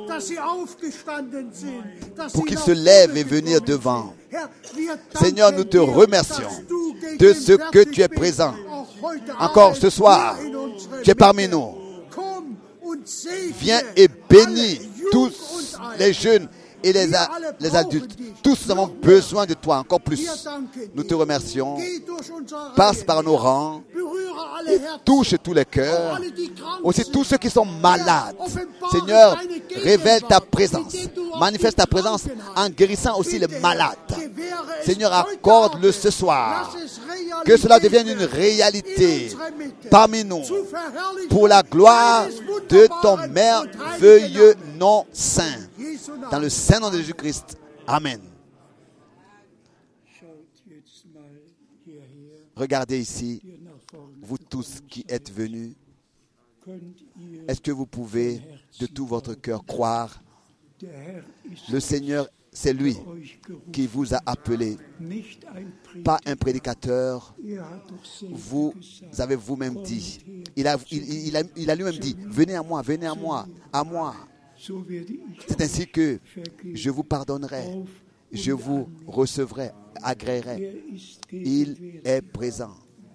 pour qu'ils se lèvent et venir devant. Seigneur, nous te remercions de ce que tu es présent. Encore ce soir, tu es parmi nous. Viens et bénis tous les jeunes et les, a, les adultes. Tous nous avons besoin de toi, encore plus. Nous te remercions. Passe par nos rangs. Touche tous les cœurs. Aussi tous ceux qui sont malades. Seigneur, révèle ta présence. Manifeste ta présence en guérissant aussi les malades. Seigneur, accorde-le ce soir. Que cela devienne une réalité parmi nous. Pour la gloire de ton merveilleux nom saint. Dans le saint nom de Jésus-Christ. Amen. Regardez ici, vous tous qui êtes venus. Est-ce que vous pouvez de tout votre cœur croire? Le Seigneur, c'est lui qui vous a appelé, pas un prédicateur. Vous avez vous-même dit, il a, il, il a, il a lui-même dit, venez à moi, venez à moi, à moi. C'est ainsi que je vous pardonnerai, je vous recevrai, agréerai. Il est présent.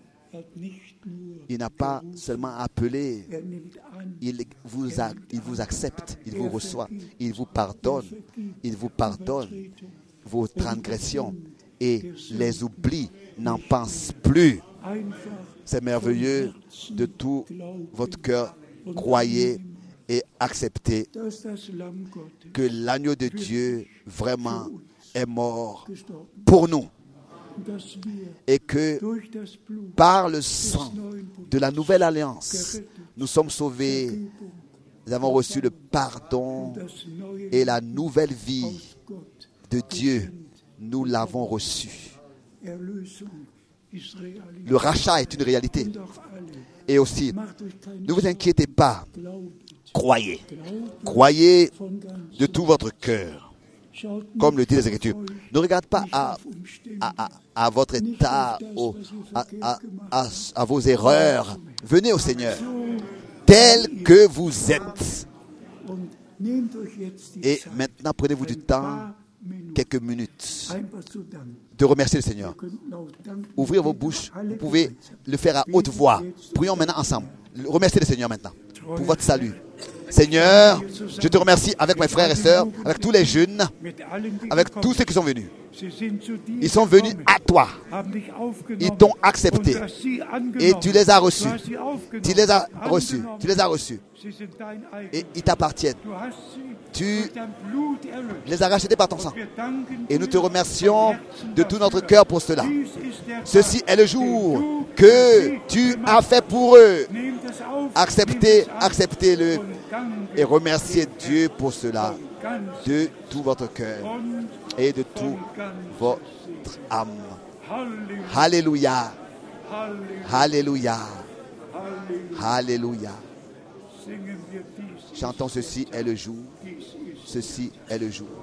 Il n'a pas seulement appelé, il vous, a, il vous accepte, il vous reçoit, il vous pardonne, il vous pardonne vos transgressions et les oublie, n'en pense plus. C'est merveilleux, de tout votre cœur, croyez et acceptez que l'agneau de Dieu vraiment est mort pour nous. Et que par le sang de la nouvelle alliance, nous sommes sauvés, nous avons reçu le pardon et la nouvelle vie de Dieu, nous l'avons reçu. Le rachat est une réalité. Et aussi, ne vous inquiétez pas, croyez, croyez de tout votre cœur. Comme le dit les Écritures. Ne regardez pas à, à, à, à votre état, au, à, à, à, à vos erreurs. Venez au Seigneur, tel que vous êtes. Et maintenant, prenez-vous du temps, quelques minutes, de remercier le Seigneur. Ouvrez vos bouches. Vous pouvez le faire à haute voix. Prions maintenant ensemble. Remerciez le Seigneur maintenant pour votre salut. Seigneur, je te remercie avec mes frères et sœurs, avec tous les jeunes, avec tous ceux qui sont venus. Ils sont venus à toi. Ils t'ont accepté. Et tu les as reçus. Tu les as reçus. Tu les as reçus. Et ils t'appartiennent. Tu les as rachetés par ton sang. Et nous te remercions de tout notre cœur pour cela. Ceci est le jour que tu as fait pour eux. Acceptez, acceptez-le et remerciez Dieu pour cela de tout votre cœur et de tout votre âme. Alléluia. Alléluia. Alléluia. Chantons ceci est le jour. Ceci est le jour.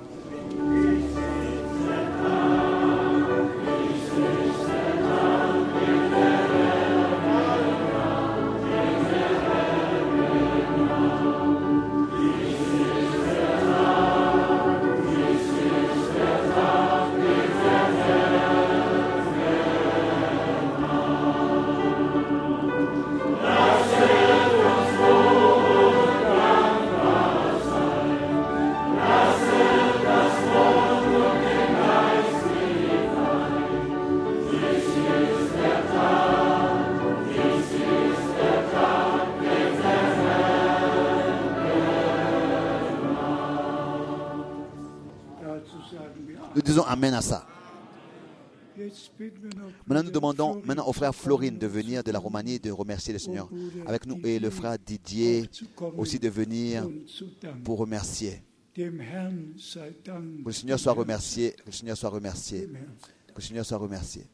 Nous disons Amen à ça. Maintenant, nous demandons maintenant au frère Florine de venir de la Roumanie, de remercier le Seigneur avec nous, et le frère Didier aussi de venir pour remercier. Que le Seigneur soit remercié, que le Seigneur soit remercié, que le Seigneur soit remercié.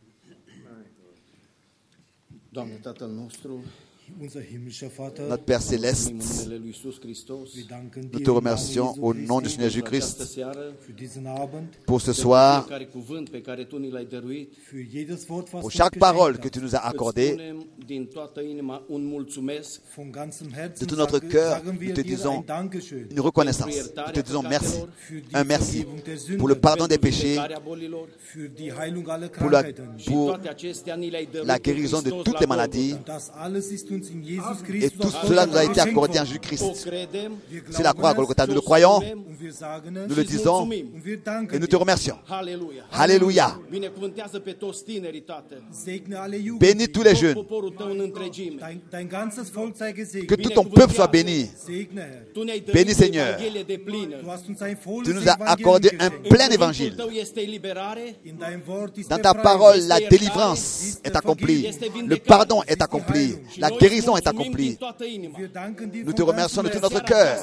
Notre Père Céleste, nous te remercions au nom du Seigneur Jésus-Christ pour ce soir, pour chaque parole que tu nous as accordée. De tout notre cœur, nous te disons une reconnaissance. Nous te disons merci, un merci pour le pardon des péchés, pour la, pour la guérison de toutes les maladies. Et tout cela nous a été accordé en Jésus-Christ. C'est la croix à Golgotha. Nous le croyons, nous le disons et nous te remercions. Alléluia. Bénis tous les jeunes. Que tout ton peuple soit béni. Bénis Seigneur. Tu nous as accordé un plein évangile. Dans ta parole, la délivrance est accomplie. Le pardon est accompli. La guérison est accomplie. Nous te remercions de tout notre cœur.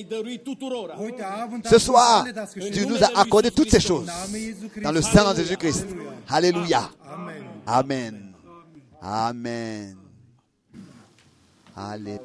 Ce soir, tu nous as accordé toutes ces choses dans le sang de Jésus-Christ. Alléluia. Amen. Amen. Alléluia.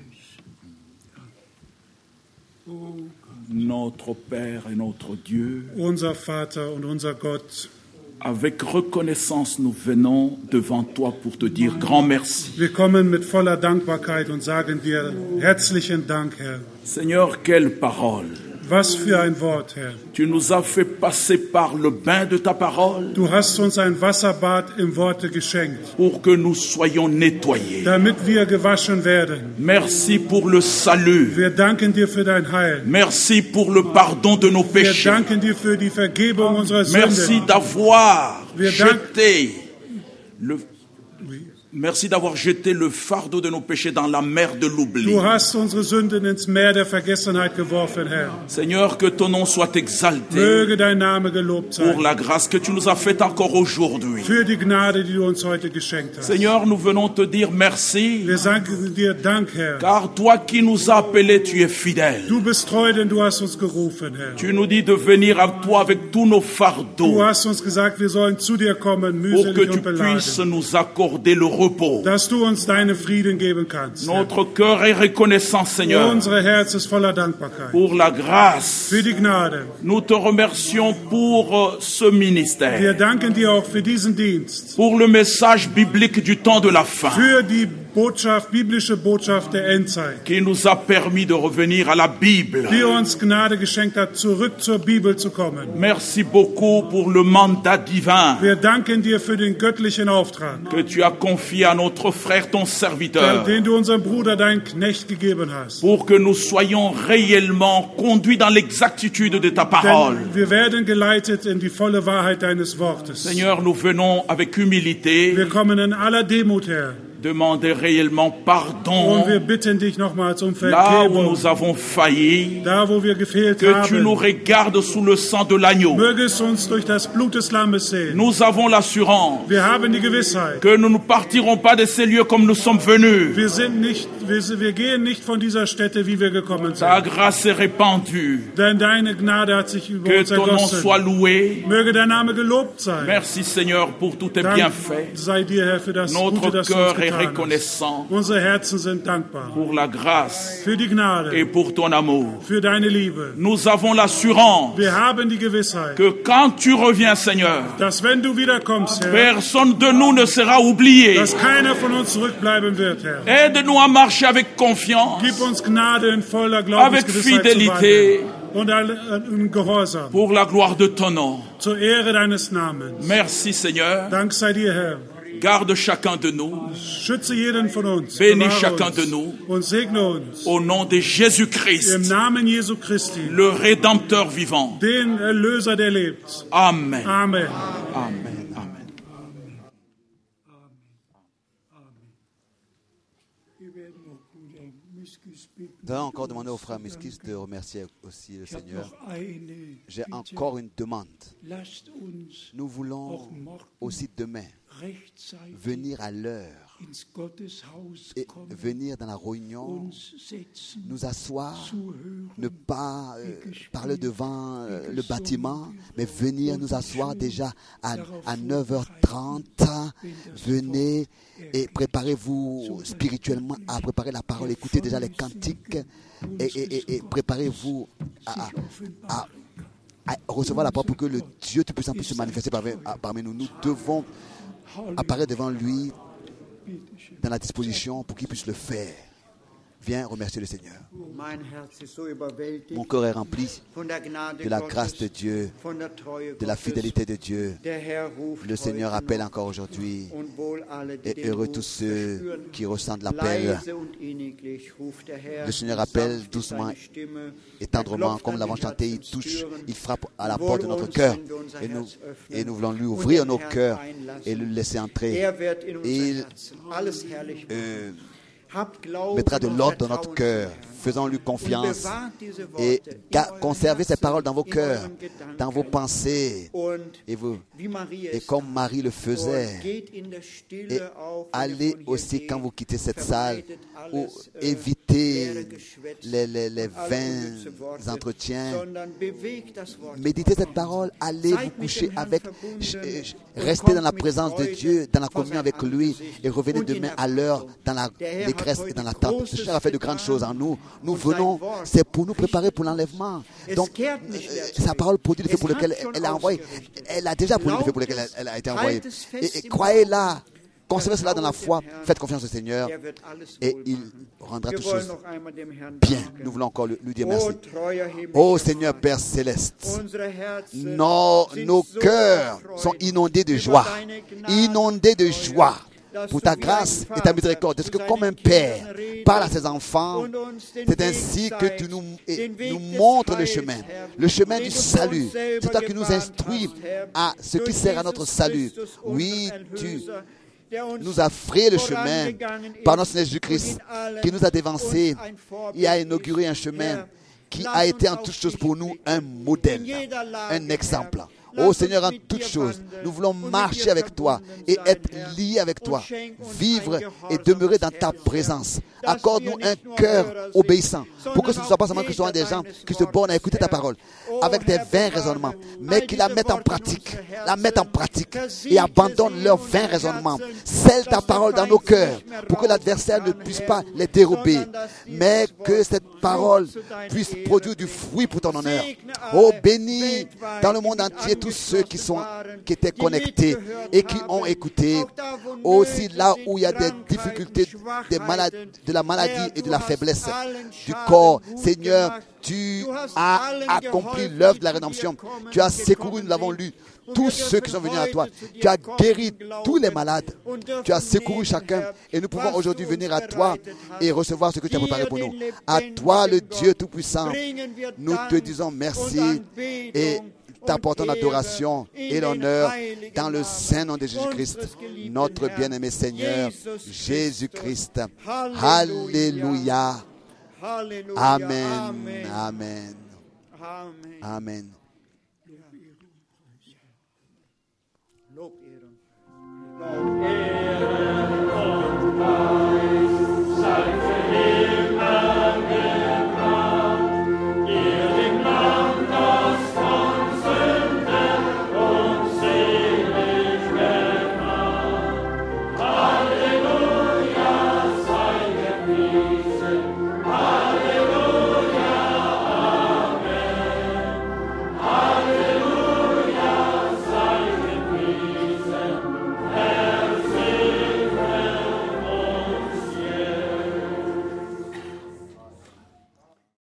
Notre Père et notre Dieu, Unser Vater und unser Gott, avec reconnaissance, nous venons devant toi pour te dire grand merci. Wir kommen mit voller Dankbarkeit und sagen dir herzlichen Dank, Herr. Seigneur, quelle parole! Was für ein Wort, Herr. Tu nous as fait passer par le bain de ta parole. Du hast uns ein Wasserbad im Worte geschenkt. Pour que nous soyons nettoyés. Damit wir gewaschen werden. Merci pour le salut. Wir danken dir für dein Heil. Merci pour le pardon de nos péchés. Wir danken dir für die Vergebung unserer Sünden. Merci d'avoir jeté le Merci d'avoir jeté le fardeau de nos péchés dans la mer de l'oubli. Du hast unsere Sünden ins Meer der Vergessenheit geworfen, Herr. Seigneur, que ton nom soit exalté. Möge dein Name gelobt sein. Pour la grâce que tu nous as faite encore aujourd'hui. Für die Gnade, die du uns heute geschenkt hast. Seigneur, nous venons te dire merci. Wir sagen dir Dank, Herr. Car toi qui nous as appelés, tu es fidèle. Du bist treu, denn du hast uns gerufen, Herr. Tu nous dis de venir à toi avec tous nos fardeaux. Du hast uns gesagt, wir sollen zu dir kommen, mühselig und beladen. Pour que tu puisses nous accorder le repos. Dass du uns deinen Frieden geben kannst. Notre cœur est reconnaissant, Seigneur. Unser Herz ist voller Dankbarkeit. Pour la grâce. Für die Gnade. Nous te remercions pour ce ministère. Wir danken dir auch für diesen Dienst. Pour le message biblique du temps de la fin. Für die Botschaft, biblische Botschaft der Endzeit, qui nous a permis de revenir à la Bible. die uns Gnade geschenkt hat, zurück zur Bibel zu kommen. Merci beaucoup pour le mandat divin Wir danken dir für den göttlichen Auftrag, que tu as confié à notre frère, ton serviteur, den du unserem Bruder, deinen Knecht, gegeben hast. pour que nous soyons réellement conduits dans l'exactitude de ta parole. Denn wir werden geleitet in die volle Wahrheit deines Wortes. Seigneur, nous venons avec humilité Wir kommen in aller Demut her. demander réellement pardon Und wir bitten dich nochmals um là où Vergebung. nous avons failli, Da, wo wir gefehlt que tu nous haben, regardes sous le sang de l'agneau. möge es uns durch das Blut des Lammes sehen. Nous avons l'assurance Wir haben die Gewissheit, que nous ne partirons pas de ces lieux comme nous sommes venus. wir sind nicht, wir, wir gehen nicht von dieser Stätte, wie wir gekommen Ta sind. grâce est répandue. Denn deine Gnade hat sich über Que uns ton nom soit ergossen. loué. Möge dein Name gelobt sein. Merci Seigneur pour tous tes Dank bienfaits. sei dir, Herr, für das Gute, Notre das du uns cœur est getan hast. reconnaissant Unsere Herzen sind dankbar pour la grâce für die et Gnade, pour ton amour. für deine Liebe. Nous avons l'assurance Wir haben die Gewissheit, que quand tu reviens, Seigneur, dass wenn du wiederkommst, Herr, personne de nous ne sera oublié. dass keiner von uns zurückbleiben wird, Herr. Aide-nous à marcher avec confiance, Gib uns Gnade in voller avec Glaubensgewissheit zu fidélité, wandeln und alle- in Gehorsam pour la gloire de ton nom. zur Ehre deines Namens. Merci Seigneur. Dank sei dir, Herr. Garde chacun de nous. Schütze jeden von uns, Bénis bewahre chacun uns de nous. und segne uns Au nom de im Jésus-Christ, Namen Jesu Christi, le Rédempteur vivant. den Erlöser, der lebt. Amen. Amen. Amen. Amen. Nous allons encore demander au frère Miskis de remercier aussi le Seigneur. J'ai encore une demande. Nous voulons aussi demain venir à l'heure et venir dans la réunion, nous asseoir, ne pas euh, parler devant euh, le bâtiment, mais venir nous asseoir déjà à, à neuf heures trente. Venez et préparez-vous spirituellement à préparer la parole, écoutez déjà les cantiques et, et, et, et préparez-vous à, à, à recevoir la parole pour que le Dieu Tout-Puissant puisse se manifester parmi, parmi nous. Nous devons apparaître devant lui dans la disposition pour qu'il puisse le faire. Viens remercier le Seigneur. Mon cœur est rempli de la grâce de Dieu, de la fidélité de Dieu. Le Seigneur appelle encore aujourd'hui. Et heureux tous ceux qui ressentent l'appel. Le Seigneur appelle doucement et tendrement, comme nous l'avons chanté. Il touche, il frappe à la porte de notre cœur. Et nous, et nous voulons lui ouvrir nos cœurs et le laisser entrer. Il euh, mettra de l'ordre dans notre cœur. Faisons-lui confiance et conservez ces paroles dans vos cœurs, dans vos pensées. Et, vous, et comme Marie le faisait, et allez aussi quand vous quittez cette salle, ou évitez les, les, les vains entretiens. Méditez cette parole, allez vous coucher avec, restez dans la présence de Dieu, dans la communion avec lui, et revenez demain à l'heure dans la détresse et dans l'attente. Le Seigneur a fait de grandes choses en nous. Nous venons, c'est pour nous préparer pour l'enlèvement. Donc, euh, sa parole produit l'effet pour lequel elle a envoyé. Elle a déjà produit l'effet pour lequel elle, elle a été envoyée. Et, et croyez-la, conservez cela dans la foi, faites confiance au Seigneur et il rendra toutes choses bien. Nous voulons encore lui dire merci. Ô Seigneur Père Céleste, nos, nos cœurs sont inondés de joie, inondés de joie. Pour ta grâce et ta miséricorde. Est-ce que comme un père parle à ses enfants, c'est ainsi que tu nous, nous montres le chemin, le chemin du salut. C'est toi qui nous instruis à ce qui sert à notre salut. Oui, tu nous as frayé le chemin par notre Seigneur Jésus-Christ, qui nous a dévancés et a inauguré un chemin qui a été en toutes choses pour nous un modèle, un exemple. Ô Seigneur, en toutes choses, nous voulons marcher avec toi et être liés avec toi, vivre et demeurer dans ta présence. Accorde-nous un cœur obéissant pour que ce ne soit pas seulement que ce soit des gens qui se bornent à écouter ta parole avec des vains raisonnements, mais qui la mettent en pratique, la mettent en pratique et abandonnent leurs vains raisonnements. Scelle ta parole dans nos cœurs pour que l'adversaire ne puisse pas les dérober, mais que cette parole puisse produire du fruit pour ton honneur. Oh, bénis dans le monde entier tous ceux qui, sont, qui étaient connectés et qui ont écouté. Aussi là où il y a des difficultés, des malades, de la maladie et de la faiblesse du corps. Seigneur, tu as accompli l'œuvre de la rédemption. Tu as secouru, nous l'avons lu, tous ceux qui sont venus à toi. Tu as guéri tous les malades. Tu as secouru chacun. Et nous pouvons aujourd'hui venir à toi et recevoir ce que tu as préparé pour nous. À toi, le Dieu Tout-Puissant, nous te disons merci et t'apportons l'adoration et l'honneur dans le saint nom de Jésus-Christ, notre bien-aimé Seigneur, Jésus-Christ. Alléluia. Amen. Amen. Amen. Amen.